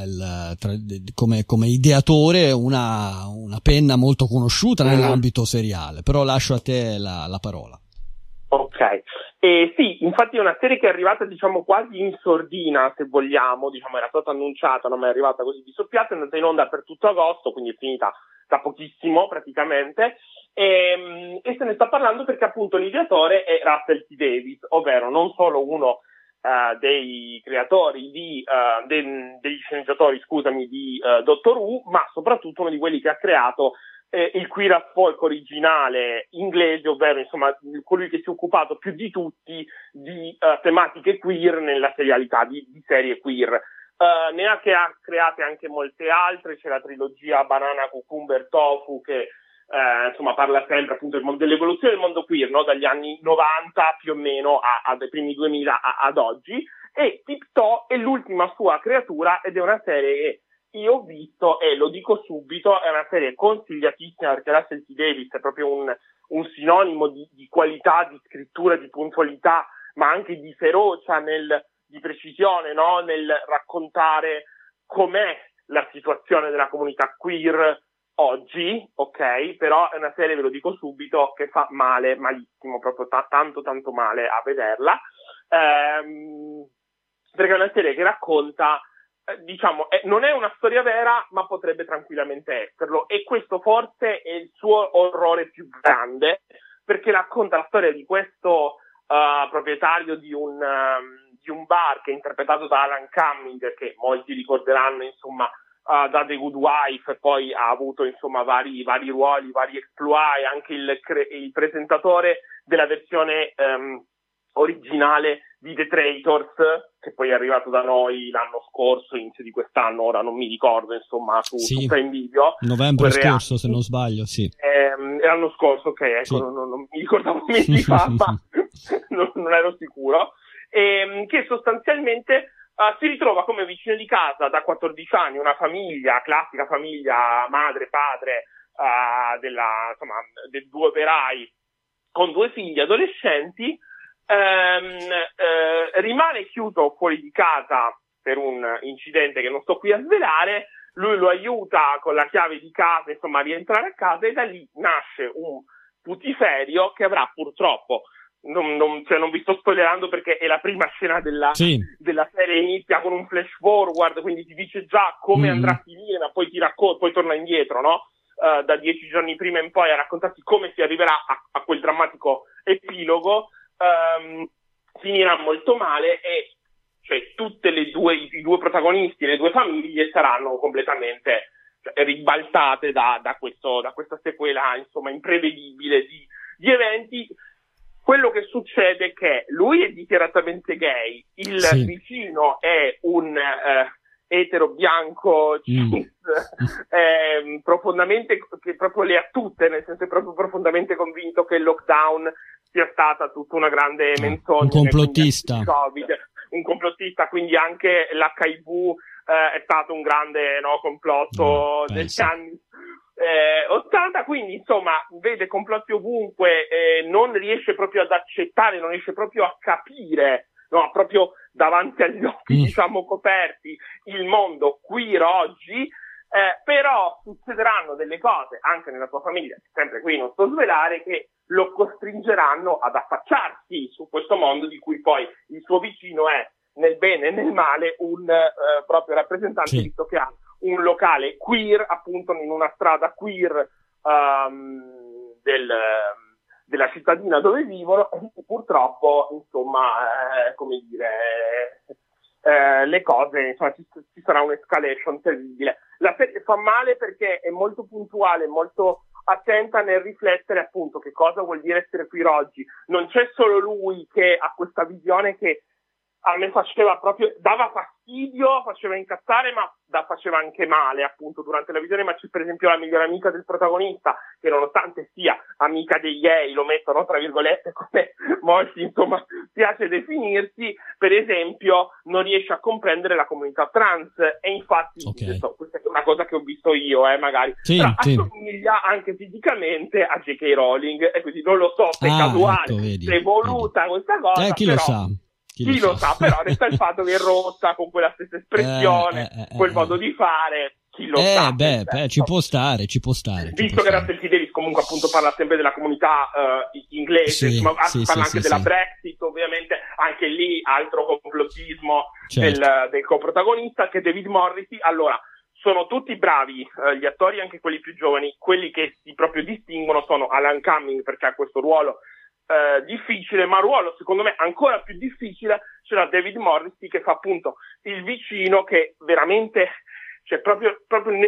come ideatore una penna molto conosciuta nell'ambito seriale, però lascio a te la parola. Ok. Sì, infatti è una serie che è arrivata, diciamo, quasi in sordina, se vogliamo, diciamo, era stata annunciata, ma è arrivata così di soppiatto, è andata in onda per tutto agosto, quindi è finita da pochissimo praticamente, e se ne sta parlando perché appunto l'ideatore è Russell T. Davies, ovvero non solo uno dei creatori degli sceneggiatori, di Doctor Who, ma soprattutto uno di quelli che ha creato il queer as folk originale inglese, ovvero insomma colui che si è occupato più di tutti di tematiche queer nella serialità di serie queer. Ne ha create anche molte altre, c'è la trilogia Banana Cucumber Tofu che insomma parla sempre appunto dell'evoluzione del mondo queer, no? Dagli anni 90 più o meno ai primi 2000 ad oggi, e Tiptoe è l'ultima sua creatura ed è una serie che io ho visto, e lo dico subito, è una serie consigliatissima perché Russell T. Davies è proprio un sinonimo di qualità, di scrittura, di puntualità, ma anche di ferocia, di precisione, no? Nel raccontare com'è la situazione della comunità queer oggi, ok? Però è una serie, ve lo dico subito, che fa male, malissimo, proprio tanto male a vederla, perché è una serie che racconta, diciamo, non è una storia vera, ma potrebbe tranquillamente esserlo, e questo forse è il suo orrore più grande, perché racconta la storia di questo proprietario di un bar che è interpretato da Alan Cumming, che molti ricorderanno insomma da The Good Wife, e poi ha avuto insomma vari ruoli, vari exploit, e anche il presentatore della versione originale di The Traitors, che poi è arrivato da noi l'anno scorso, inizio di quest'anno, ora non mi ricordo, insomma, su Prime Video. Novembre scorso, se non sbaglio, sì. L'anno scorso, ok, ecco, sì. non mi ricordavo mesi fa, ma non ero sicuro. Che sostanzialmente si ritrova come vicino di casa da 14 anni una famiglia, classica famiglia, madre, padre, dei due operai con due figli adolescenti. Rimane chiuso fuori di casa per un incidente che non sto qui a svelare. Lui lo aiuta con la chiave di casa, insomma, a rientrare a casa, e da lì nasce un putiferio che avrà purtroppo, non vi sto spoilerando perché è la prima scena della serie, inizia con un flash forward, quindi ti dice già come andrà a finire, ma poi poi torna indietro, no? Da 10 giorni prima in poi a raccontarti come si arriverà a quel drammatico epilogo. Finirà molto male, e cioè i due protagonisti e le due famiglie saranno completamente ribaltate da questa sequela, insomma, imprevedibile di eventi. Quello che succede è che lui è dichiaratamente gay, il vicino è un etero bianco cis, profondamente, che proprio le ha tutte, nel senso è proprio profondamente convinto che il lockdown sia stata tutta una grande menzogna. Un complottista. Un complottista, quindi anche l'HIV è stato un grande complotto degli anni 80, quindi insomma vede complotti ovunque, non riesce proprio ad accettare, non riesce proprio a capire, proprio davanti agli occhi diciamo coperti, il mondo queer oggi, però succederanno delle cose anche nella sua famiglia, sempre qui non sto svelare, che lo costringeranno ad affacciarsi su questo mondo di cui poi il suo vicino è, nel bene e nel male, un proprio rappresentante, visto che ha un locale queer, appunto in una strada queer della cittadina dove vivono, e purtroppo, insomma, come dire, le cose, insomma, ci sarà un'escalation terribile. La serie fa male perché è molto puntuale, molto attenta nel riflettere appunto che cosa vuol dire essere queer oggi. Non c'è solo lui che ha questa visione che a me dava fastidio, faceva incazzare, ma faceva anche male appunto durante la visione. Ma c'è per esempio la migliore amica del protagonista, che nonostante sia amica dei gay, lo mettono tra virgolette come molti insomma piace definirsi, per esempio non riesce a comprendere la comunità trans, e infatti questa è una cosa che ho visto io, magari assomiglia anche fisicamente a J.K. Rowling, e quindi non lo so se è casuale, se è voluta questa cosa, chi lo sa. Chi lo sa, però resta il fatto che è rotta con quella stessa espressione, quel modo di fare, chi lo sa. Ci può stare. Visto che Russell T. Davies comunque appunto parla sempre della comunità inglese, parla anche della Brexit, ovviamente, anche lì altro complottismo del coprotagonista, che David Morrissey. Allora, sono tutti bravi, gli attori, anche quelli più giovani. Quelli che si proprio distinguono sono Alan Cumming, perché ha questo ruolo difficile, ma ruolo secondo me ancora più difficile c'era David Morrissey, che fa appunto il vicino, che veramente proprio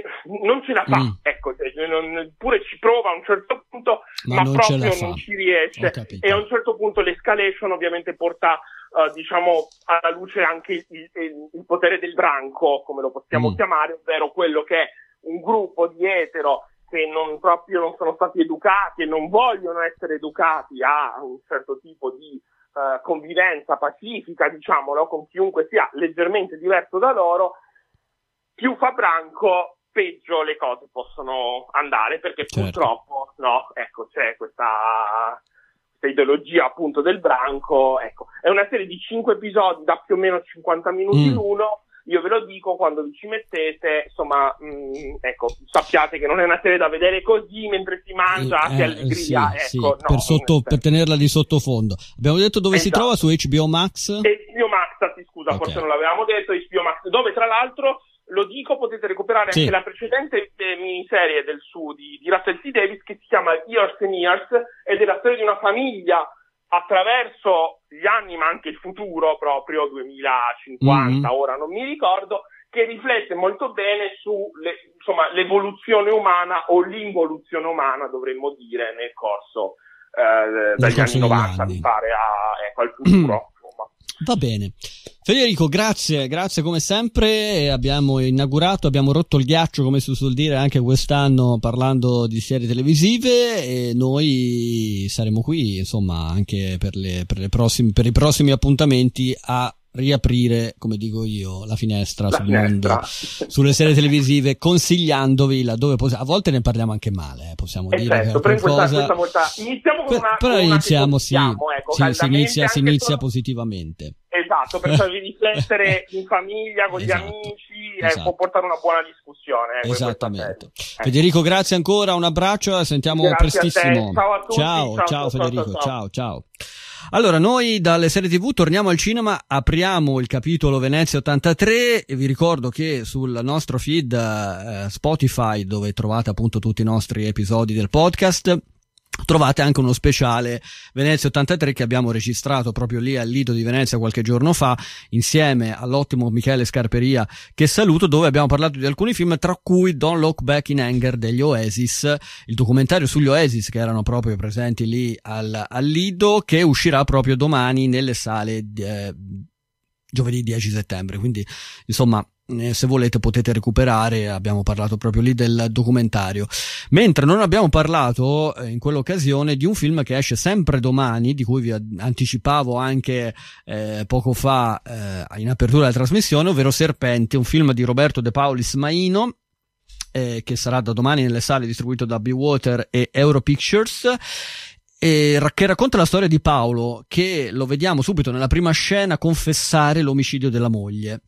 non ce la fa, ecco, pure ci prova a un certo punto, ma proprio non ci riesce, e a un certo punto l'escalation ovviamente porta diciamo alla luce anche il potere del branco, come lo possiamo chiamare, ovvero quello che è un gruppo di etero che non sono stati educati e non vogliono essere educati a un certo tipo di convivenza pacifica, diciamolo, con chiunque sia leggermente diverso da loro. Più fa branco, peggio le cose possono andare, perché purtroppo c'è questa ideologia appunto del branco. Ecco, è una serie di 5 episodi da più o meno 50 minuti l'uno. Io ve lo dico, quando vi ci mettete, insomma, sappiate che non è una serie da vedere così mentre si mangia, che allegria, per tenerla di sottofondo. Abbiamo detto dove si trova, su HBO Max? HBO Max, forse non l'avevamo detto, HBO Max, dove tra l'altro, lo dico, potete recuperare anche la precedente miniserie di Russell T. Davies, che si chiama Years and Years, ed è la storia di una famiglia attraverso gli anni, ma anche il futuro, proprio 2050, ora non mi ricordo, che riflette molto bene su l'evoluzione umana, o l'involuzione umana, dovremmo dire, nel corso dagli anni 90, mi pare, al futuro. Va bene. Federico, grazie come sempre. Abbiamo rotto il ghiaccio, come si suol dire, anche quest'anno, parlando di serie televisive, e noi saremo qui, insomma, anche per i prossimi appuntamenti, a riaprire, come dico io, la finestra sul mondo, sulle serie televisive, consigliandovi laddove a volte ne parliamo anche male, possiamo dire che però questa volta iniziamo con però iniziamo, si inizia solo positivamente. Esatto, per farvi riflettere in famiglia, con gli amici, può portare una buona discussione. Esattamente. Federico, grazie ancora, un abbraccio, sentiamo prestissimo. Ciao a tutti. Ciao Federico, ciao. Allora, noi dalle serie TV torniamo al cinema, apriamo il capitolo Venezia 83, e vi ricordo che sul nostro feed Spotify, dove trovate appunto tutti i nostri episodi del podcast, trovate anche uno speciale Venezia 83 che abbiamo registrato proprio lì al Lido di Venezia qualche giorno fa, insieme all'ottimo Michele Scarperia, che saluto, dove abbiamo parlato di alcuni film, tra cui Don't Look Back in Anger degli Oasis, il documentario sugli Oasis che erano proprio presenti lì al Lido, che uscirà proprio domani nelle sale giovedì 10 settembre. Quindi insomma, se volete potete recuperare, abbiamo parlato proprio lì del documentario. Mentre non abbiamo parlato in quell'occasione di un film che esce sempre domani, di cui vi anticipavo anche poco fa in apertura della trasmissione, ovvero Serpenti, un film di Roberto De Paulis Maino, che sarà da domani nelle sale, distribuito da Be Water e Euro Pictures, che racconta la storia di Paolo, che lo vediamo subito nella prima scena confessare l'omicidio della moglie.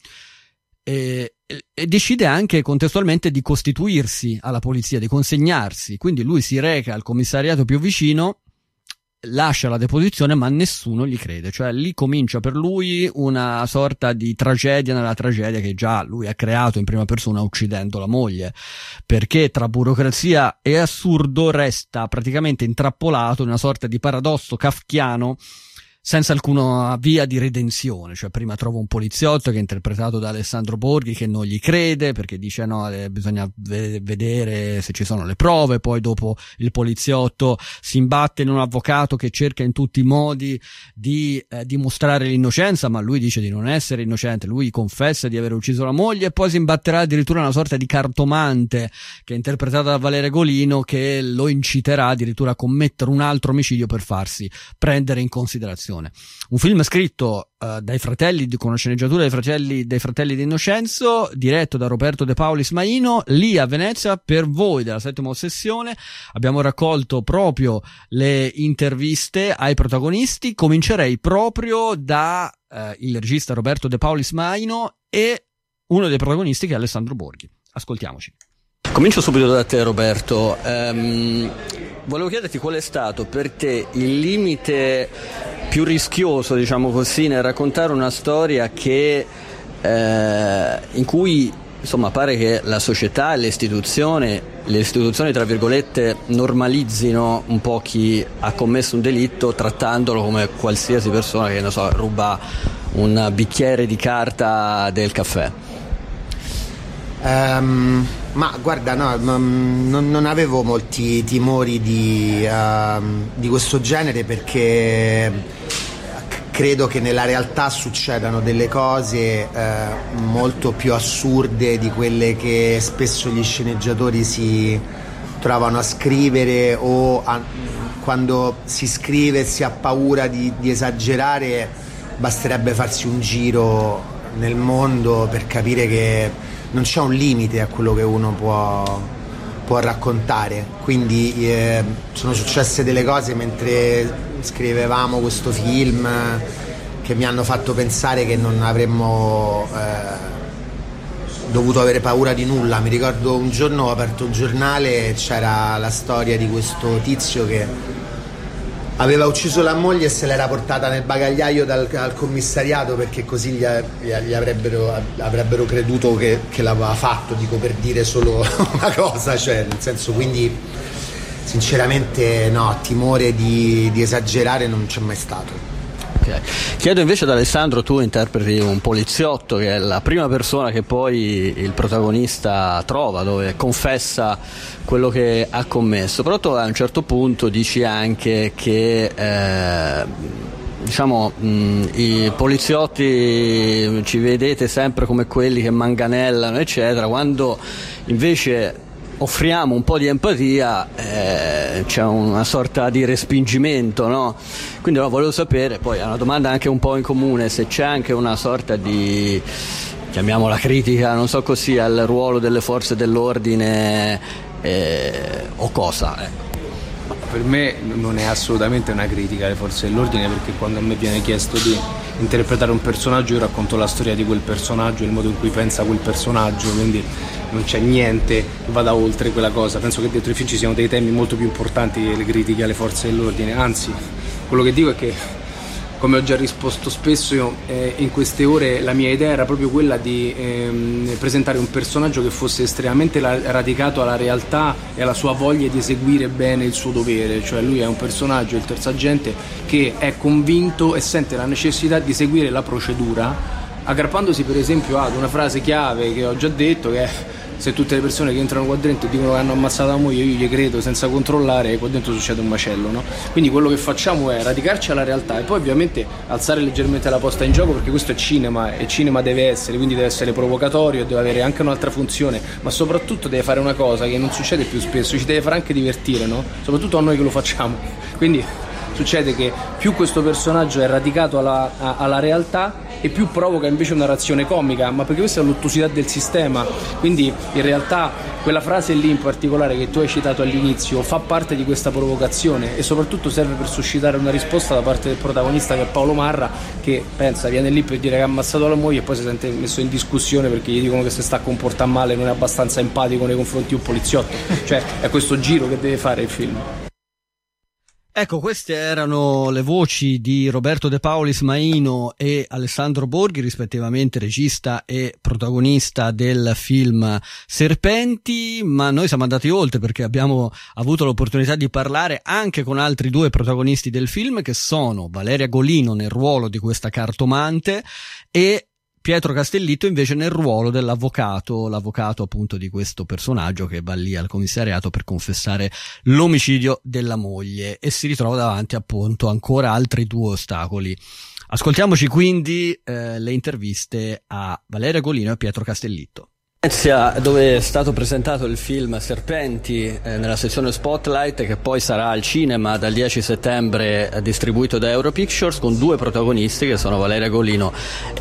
E decide anche contestualmente di costituirsi alla polizia, di consegnarsi. Quindi lui si reca al commissariato più vicino, lascia la deposizione, ma nessuno gli crede. Cioè lì comincia per lui una sorta di tragedia nella tragedia che già lui ha creato in prima persona uccidendo la moglie, perché tra burocrazia e assurdo resta praticamente intrappolato in una sorta di paradosso kafkiano senza alcuna via di redenzione. Cioè prima trova un poliziotto che è interpretato da Alessandro Borghi, che non gli crede perché dice no, bisogna vedere se ci sono le prove. Poi dopo il poliziotto si imbatte in un avvocato che cerca in tutti i modi di dimostrare l'innocenza, ma lui dice di non essere innocente, lui confessa di aver ucciso la moglie. E poi si imbatterà addirittura una sorta di cartomante che è interpretata da Valeria Golino, che lo inciterà addirittura a commettere un altro omicidio per farsi prendere in considerazione. Un film scritto dai fratelli, con una sceneggiatura dei fratelli di Innocenzo, diretto da Roberto De Paulis Maino. Lì a Venezia, per voi della Settima Ossessione, abbiamo raccolto proprio le interviste ai protagonisti. Comincerei proprio da il regista Roberto De Paulis Maino e uno dei protagonisti, che è Alessandro Borghi. Ascoltiamoci. Comincio subito da te, Roberto. Volevo chiederti qual è stato per te il limite più rischioso, diciamo così, nel raccontare una storia che in cui insomma pare che la società e le istituzioni tra virgolette normalizzino un po' chi ha commesso un delitto, trattandolo come qualsiasi persona che, non so, ruba un bicchiere di carta del caffè. Ma guarda, no, non avevo molti timori di questo genere, perché credo che nella realtà succedano delle cose molto più assurde di quelle che spesso gli sceneggiatori si trovano a scrivere, o quando si scrive e si ha paura di esagerare, basterebbe farsi un giro nel mondo per capire che non c'è un limite a quello che uno può raccontare. Quindi sono successe delle cose mentre scrivevamo questo film che mi hanno fatto pensare che non avremmo dovuto avere paura di nulla. Mi ricordo un giorno ho aperto il giornale e c'era la storia di questo tizio che aveva ucciso la moglie e se l'era portata nel bagagliaio al commissariato, perché così gli avrebbero creduto che l'aveva fatto, dico per dire solo una cosa, cioè nel senso, quindi sinceramente no, timore di esagerare non c'è mai stato. Okay. Chiedo invece ad Alessandro, tu interpreti un poliziotto che è la prima persona che poi il protagonista trova, dove confessa quello che ha commesso, però tu a un certo punto dici anche che i poliziotti ci vedete sempre come quelli che manganellano eccetera, quando invece offriamo un po' di empatia, c'è una sorta di respingimento, no? Quindi volevo sapere, poi è una domanda anche un po' in comune, se c'è anche una sorta di, chiamiamola critica, non so così, al ruolo delle forze dell'ordine o cosa, ecco. Per me non è assolutamente una critica alle forze dell'ordine, perché quando a me viene chiesto di interpretare un personaggio, io racconto la storia di quel personaggio, il modo in cui pensa quel personaggio, quindi non c'è niente che vada oltre quella cosa. Penso che dentro i film ci siano dei temi molto più importanti che le critiche alle forze dell'ordine, anzi quello che dico è che come ho già risposto spesso io, in queste ore la mia idea era proprio quella di presentare un personaggio che fosse estremamente radicato alla realtà e alla sua voglia di eseguire bene il suo dovere, cioè lui è un personaggio, il terzo agente, che è convinto e sente la necessità di seguire la procedura, aggrappandosi per esempio ad una frase chiave che ho già detto, che è: se tutte le persone che entrano qua dentro dicono che hanno ammazzato la moglie, io gli credo senza controllare, e qua dentro succede un macello, no? Quindi quello che facciamo è radicarci alla realtà e poi ovviamente alzare leggermente la posta in gioco, perché questo è cinema e cinema deve essere, quindi deve essere provocatorio, deve avere anche un'altra funzione, ma soprattutto deve fare una cosa che non succede più spesso, ci deve fare anche divertire, no? Soprattutto a noi che lo facciamo. Quindi succede che più questo personaggio è radicato alla realtà e più provoca invece una reazione comica, ma perché questa è l'ottusità del sistema. Quindi in realtà quella frase lì in particolare che tu hai citato all'inizio fa parte di questa provocazione e soprattutto serve per suscitare una risposta da parte del protagonista, che è Paolo Marra, che viene lì per dire che ha ammazzato la moglie e poi si sente messo in discussione perché gli dicono che si sta comportando male, non è abbastanza empatico nei confronti di un poliziotto. Cioè è questo giro che deve fare il film. Ecco, queste erano le voci di Roberto De Paulis Maino e Alessandro Borghi, rispettivamente regista e protagonista del film Serpenti, ma noi siamo andati oltre perché abbiamo avuto l'opportunità di parlare anche con altri due protagonisti del film, che sono Valeria Golino nel ruolo di questa cartomante e Pietro Castellitto invece nel ruolo dell'avvocato, l'avvocato appunto di questo personaggio che va lì al commissariato per confessare l'omicidio della moglie e si ritrova davanti appunto ancora altri due ostacoli. Ascoltiamoci quindi le interviste a Valeria Golino e Pietro Castellitto. Venezia, dove è stato presentato il film Serpenti nella sezione Spotlight, che poi sarà al cinema dal 10 settembre distribuito da Europictures, con due protagonisti che sono Valeria Golino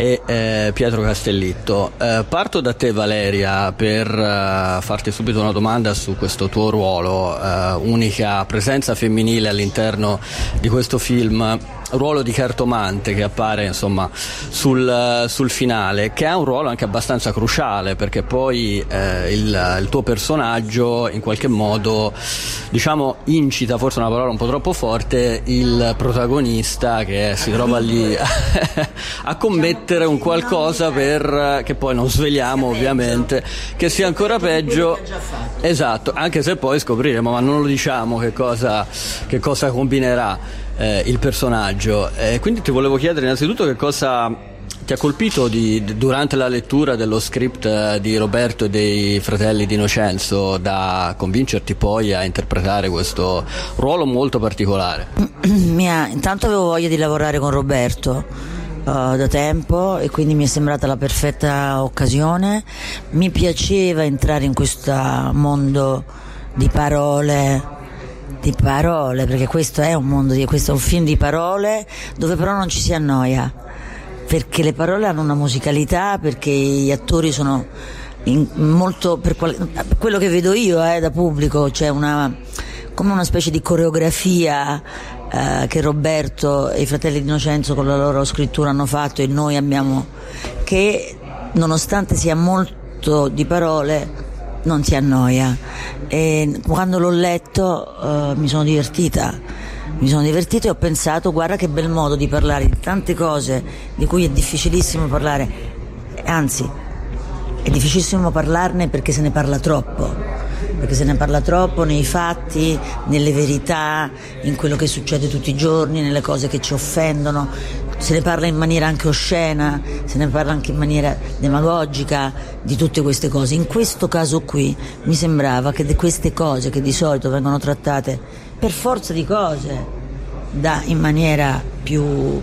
e Pietro Castellitto. Parto da te, Valeria, per farti subito una domanda su questo tuo ruolo, unica presenza femminile all'interno di questo film, ruolo di cartomante che appare insomma sul finale, che ha un ruolo anche abbastanza cruciale, perché poi il tuo personaggio in qualche modo, diciamo, incita, forse una parola un po' troppo forte, il protagonista che si trova lì a commettere un qualcosa per che poi non sveliamo ovviamente, che sia ancora peggio. Esatto, anche se poi scopriremo, ma non lo diciamo che cosa combinerà il personaggio. Quindi ti volevo chiedere innanzitutto che cosa ti ha colpito durante la lettura dello script di Roberto e dei fratelli Di Innocenzo da convincerti poi a interpretare questo ruolo molto particolare. Intanto avevo voglia di lavorare con Roberto da tempo e quindi mi è sembrata la perfetta occasione. Mi piaceva entrare in questo mondo di parole, perché questo è questo è un film di parole dove però non ci si annoia, perché le parole hanno una musicalità, perché gli attori sono molto, per quello che vedo io da pubblico, c'è come una specie di coreografia che Roberto e i fratelli Di Innocenzo con la loro scrittura hanno fatto e noi abbiamo, che nonostante sia molto di parole non ti annoia. E quando l'ho letto mi sono divertita e ho pensato: guarda che bel modo di parlare di tante cose di cui è difficilissimo parlare, anzi è difficilissimo parlarne perché se ne parla troppo nei fatti, nelle verità, in quello che succede tutti i giorni, nelle cose che ci offendono. Se ne parla in maniera anche oscena, se ne parla anche in maniera demagogica di tutte queste cose. In questo caso qui mi sembrava che queste cose che di solito vengono trattate per forza di cose in maniera più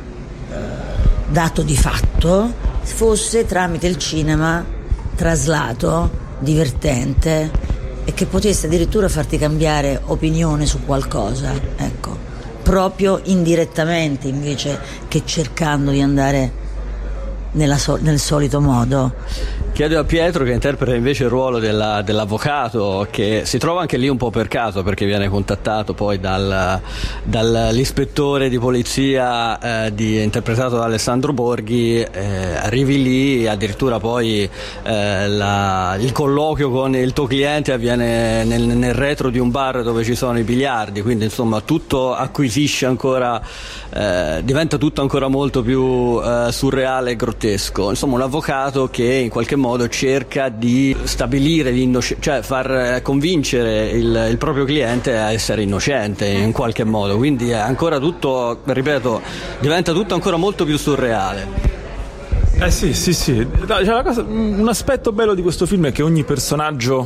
dato di fatto, fosse tramite il cinema traslato, divertente e che potesse addirittura farti cambiare opinione su qualcosa, ecco, proprio indirettamente invece che cercando di andare nel solito modo. Chiedo a Pietro, che interpreta invece il ruolo dell'avvocato, che si trova anche lì un po' per caso, perché viene contattato poi dall'ispettore di polizia interpretato da Alessandro Borghi. Arrivi lì, addirittura poi il colloquio con il tuo cliente avviene nel retro di un bar dove ci sono i biliardi, quindi insomma tutto acquisisce ancora, diventa tutto ancora molto più surreale e grottesco. Insomma, un avvocato che in qualche modo cerca di stabilire cioè far convincere il proprio cliente a essere innocente in qualche modo, quindi è ancora tutto, ripeto, diventa tutto ancora molto più surreale. Sì. C'è un aspetto bello di questo film è che ogni personaggio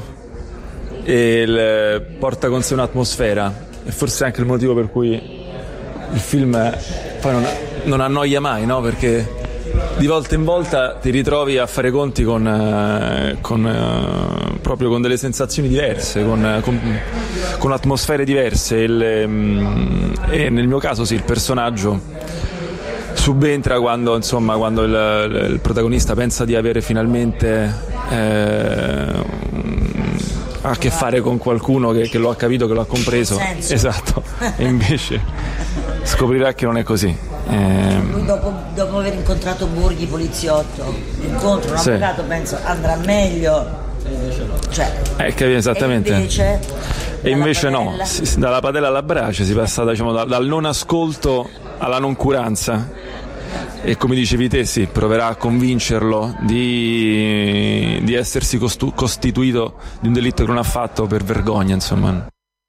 porta con sé un'atmosfera, e forse anche il motivo per cui il film poi non annoia mai, no? Perché di volta in volta ti ritrovi a fare conti proprio con delle sensazioni diverse, con atmosfere diverse, e nel mio caso sì, il personaggio subentra quando il protagonista pensa di avere finalmente a che fare con qualcuno che lo ha capito, che lo ha compreso. Esatto. E invece scoprirà che non è così. Lui dopo aver incontrato Borghi, poliziotto, incontra un avvocato, penso andrà meglio, esattamente. E invece no, dalla padella alla brace si passa dal non ascolto alla noncuranza, e come dicevi te, sì, proverà a convincerlo di essersi costituito di un delitto che non ha fatto per vergogna, insomma.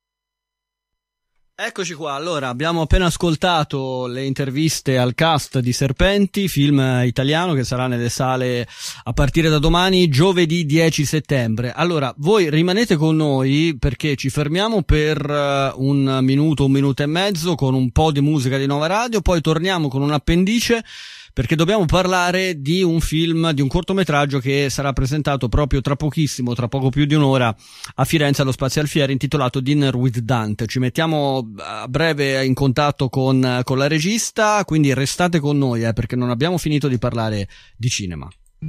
Eccoci qua, allora abbiamo appena ascoltato le interviste al cast di Serpenti, film italiano che sarà nelle sale a partire da domani, giovedì 10 settembre. Allora, voi rimanete con noi perché ci fermiamo per un minuto e mezzo con un po' di musica di Nova Radio, poi torniamo con un appendice perché dobbiamo parlare di un film, di un cortometraggio che sarà presentato proprio tra pochissimo, tra poco più di un'ora, a Firenze allo Spazio Alfieri, intitolato Dinner with Dante. Ci mettiamo a breve in contatto con la regista, quindi restate con noi perché non abbiamo finito di parlare di cinema.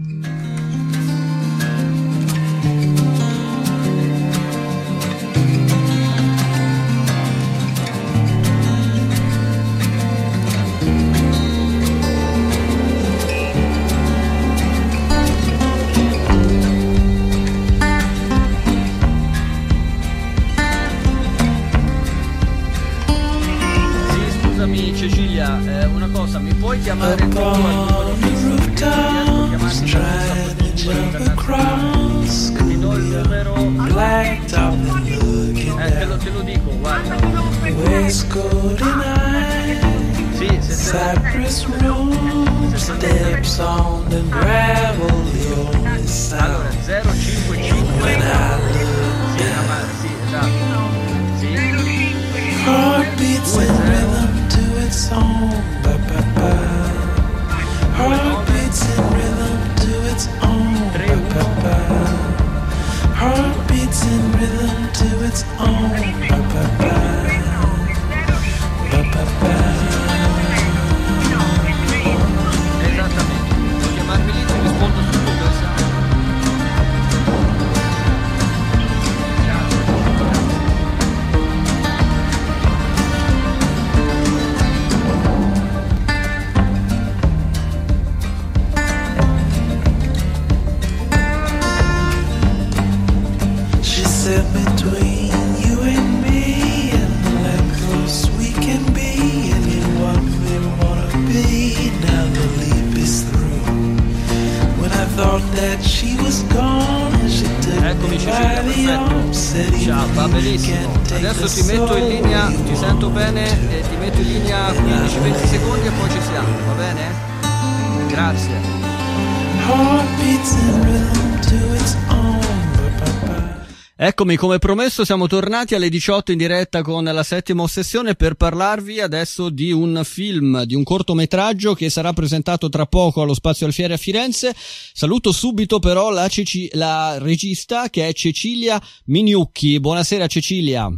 Cecilia, una cosa, mi puoi chiamare tu al numero fisso? Ti do il numero, te lo dico, guarda. Sì, se allora 055 sì, esatto. Sì. Heartbeats in rhythm to its own, heartbeats in rhythm to its own, heartbeats in rhythm to its own, esattamente, puoi chiamarmi lì, ti rispondo subito. Between you and me, and let close we can be, and you're what we wanna be. Now the leap is through. When I thought that she was gone, she took Eccomi Cecilia, perfetto. Ciao, va benissimo. Adesso ti metto in linea, ti sento bene, e ti metto in linea 15-20 secondi e poi ci siamo, va bene? Grazie. Heartbeats in rhythm to its own. Eccomi, come promesso siamo tornati alle 18 in diretta con la Settima Ossessione per parlarvi adesso di un film, di un cortometraggio che sarà presentato tra poco allo Spazio Alfieri a Firenze. Saluto subito però la regista, che è Cecilia Mignucchi. Buonasera Cecilia.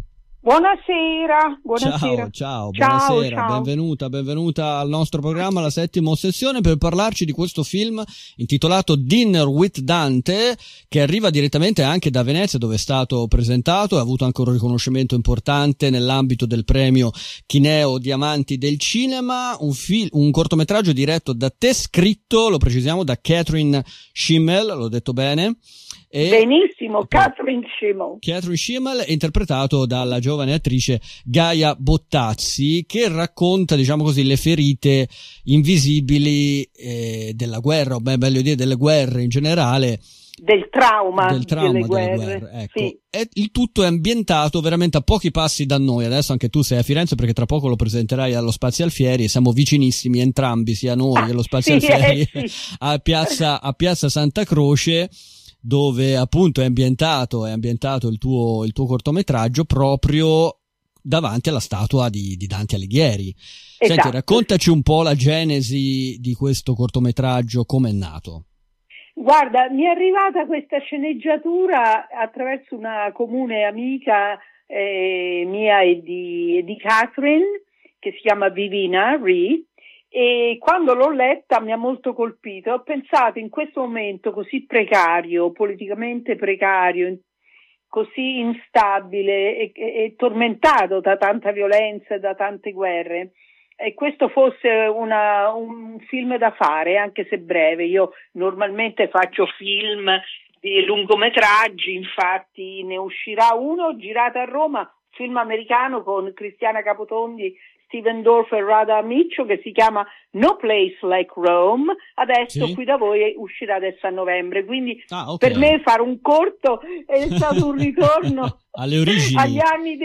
Buonasera. Ciao, buonasera, benvenuta al nostro programma, la 7ª sessione, per parlarci di questo film intitolato Dinner with Dante, che arriva direttamente anche da Venezia, dove è stato presentato e ha avuto anche un riconoscimento importante nell'ambito del premio Chineo Diamanti del Cinema, un cortometraggio diretto da te, scritto, lo precisiamo, da Catherine Schimmel, l'ho detto bene? Benissimo, Catherine Schimmel, interpretato dalla giovane attrice Gaia Bottazzi, che racconta, diciamo così, le ferite invisibili della guerra, o meglio dire delle guerre in generale, del trauma delle guerre. Ecco. Sì. E il tutto è ambientato veramente a pochi passi da noi. Adesso anche tu sei a Firenze, perché tra poco lo presenterai allo Spazi Alfieri, e siamo vicinissimi entrambi, sia noi che lo Spazi Alfieri, a Piazza Santa Croce, dove appunto è ambientato il tuo cortometraggio proprio davanti alla statua di Dante Alighieri. Esatto. Senti, raccontaci un po' la genesi di questo cortometraggio, come è nato. Guarda, mi è arrivata questa sceneggiatura attraverso una comune amica mia e di Catherine, che si chiama Vivina Ree, e quando l'ho letta mi ha molto colpito. Ho pensato, in questo momento così precario, politicamente precario, così instabile e tormentato da tanta violenza e da tante guerre, e questo fosse un film da fare, anche se breve. Io normalmente faccio film di lungometraggi, infatti ne uscirà uno girato a Roma, film americano con Cristiana Capotondi, Steven Dorff e Rada Amicio, che si chiama No Place Like Rome. Adesso qui da voi uscirà adesso a novembre, quindi per me fare un corto è stato un ritorno alle origini, agli anni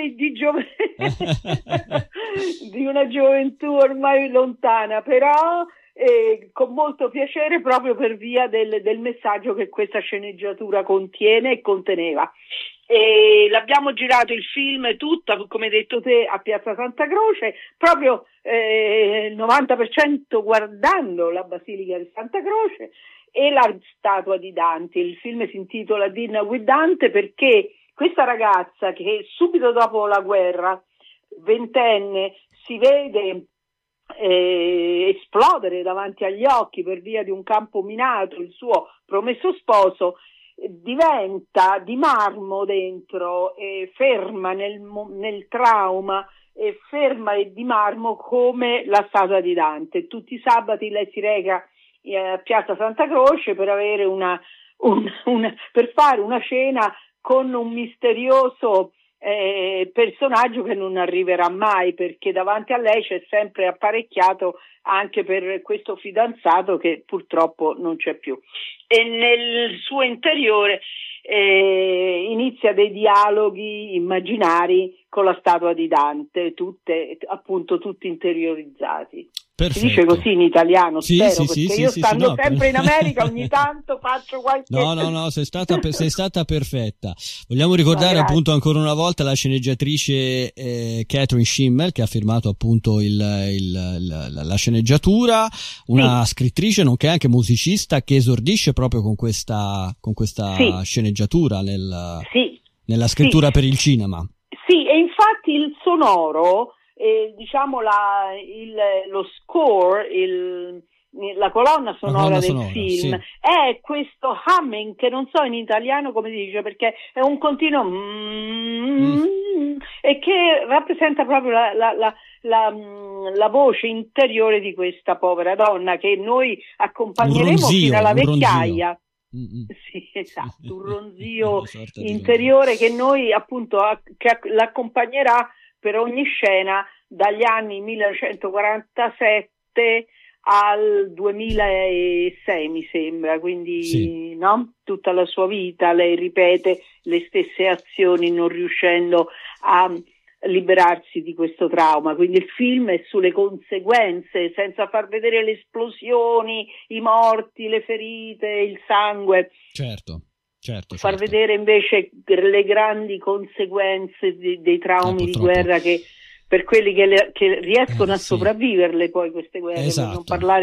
di una gioventù ormai lontana, però con molto piacere, proprio per via del messaggio che questa sceneggiatura contiene e conteneva. E l'abbiamo girato il film tutto, come hai detto te, a Piazza Santa Croce, proprio il 90% guardando la Basilica di Santa Croce e la statua di Dante. Il film si intitola Dinner with Dante perché questa ragazza, che subito dopo la guerra, ventenne, si vede esplodere davanti agli occhi per via di un campo minato il suo promesso sposo, diventa di marmo dentro, ferma nel trauma, ferma e di marmo come la statua di Dante. Tutti i sabati lei si reca a Piazza Santa Croce per avere per fare una cena con un misterioso personaggio che non arriverà mai, perché davanti a lei c'è sempre apparecchiato anche per questo fidanzato che purtroppo non c'è più, e nel suo interiore inizia dei dialoghi immaginari con la statua di Dante, tutti interiorizzati. Perfetto. Si dice così in italiano, sì, spero, sì, perché sì, io sì, stando no, sempre in America ogni tanto faccio qualche... No, sei stata perfetta. Vogliamo ricordare appunto ancora una volta la sceneggiatrice Catherine Schimmel, che ha firmato appunto la sceneggiatura, una scrittrice nonché anche musicista, che esordisce proprio con questa sceneggiatura nella scrittura per il cinema. Sì, e infatti il sonoro, diciamo lo score, la colonna sonora del film, è questo humming, che non so in italiano come si dice, perché è un continuo e che rappresenta proprio la voce interiore di questa povera donna, che noi accompagneremo fino alla vecchiaia. Sì, esatto, un ronzio interiore che noi appunto che l'accompagnerà per ogni scena dagli anni 1947 al 2006, mi sembra, quindi no? Tutta la sua vita lei ripete le stesse azioni, non riuscendo a liberarsi di questo trauma. Quindi il film è sulle conseguenze, senza far vedere le esplosioni, i morti, le ferite, il sangue. Certo. Far vedere invece le grandi conseguenze dei traumi di guerra, che per quelli che riescono a sopravviverle poi queste guerre, per non parlare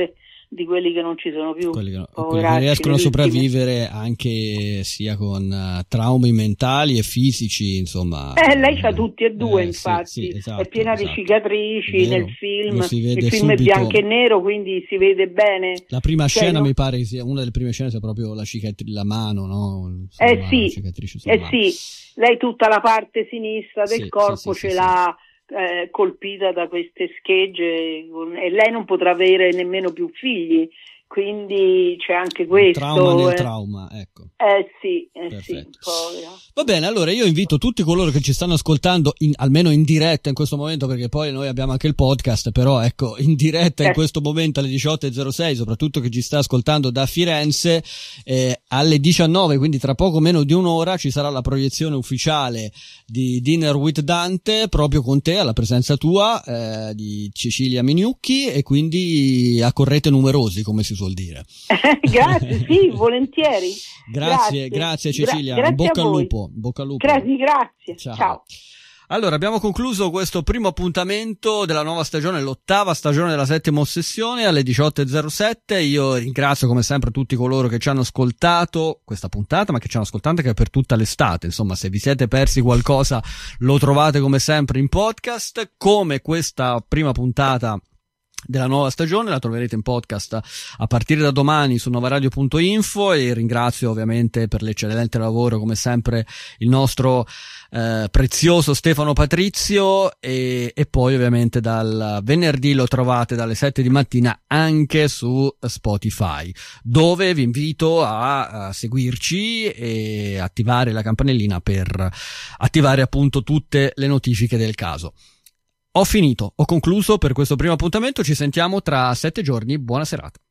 di quelli che non ci sono più, quelli che riescono a sopravvivere anche sia con traumi mentali e fisici, insomma. Lei c'ha tutti e due, infatti, sì, esatto, è piena di cicatrici nel film, il film subito. È bianco e nero, quindi si vede bene. La prima scena mi pare che sia una delle prime scene, sia proprio la mano, no? Sì, lei tutta la parte sinistra del corpo ce l'ha colpita da queste schegge e lei non potrà avere nemmeno più figli, quindi c'è anche questo. Trauma nel trauma, ecco. Sì, povera. Va bene, allora io invito tutti coloro che ci stanno ascoltando, almeno in diretta in questo momento, perché poi noi abbiamo anche il podcast, però ecco, in diretta in questo momento alle 18.06, soprattutto che ci sta ascoltando da Firenze, alle 19, quindi tra poco meno di un'ora ci sarà la proiezione ufficiale di Dinner with Dante, proprio con te, alla presenza tua, di Cecilia Miniucchi, e quindi accorrete numerosi, come si suol dire. Grazie, sì, volentieri. Grazie Cecilia, grazie, bocca al lupo. Grazie. Ciao. Allora, abbiamo concluso questo primo appuntamento della nuova stagione, l'8ª stagione della 7ª Ossessione, alle 18.07. Io ringrazio come sempre tutti coloro che ci hanno ascoltato questa puntata, ma che ci hanno ascoltato anche per tutta l'estate. Insomma, se vi siete persi qualcosa lo trovate come sempre in podcast, come questa prima puntata della nuova stagione la troverete in podcast a partire da domani su novaradio.info, e ringrazio ovviamente per l'eccellente lavoro come sempre il nostro prezioso Stefano Patrizio, e poi ovviamente dal venerdì lo trovate dalle 7 di mattina anche su Spotify, dove vi invito a seguirci e attivare la campanellina per attivare appunto tutte le notifiche del caso. Ho concluso per questo primo appuntamento, ci sentiamo tra 7 giorni, buona serata.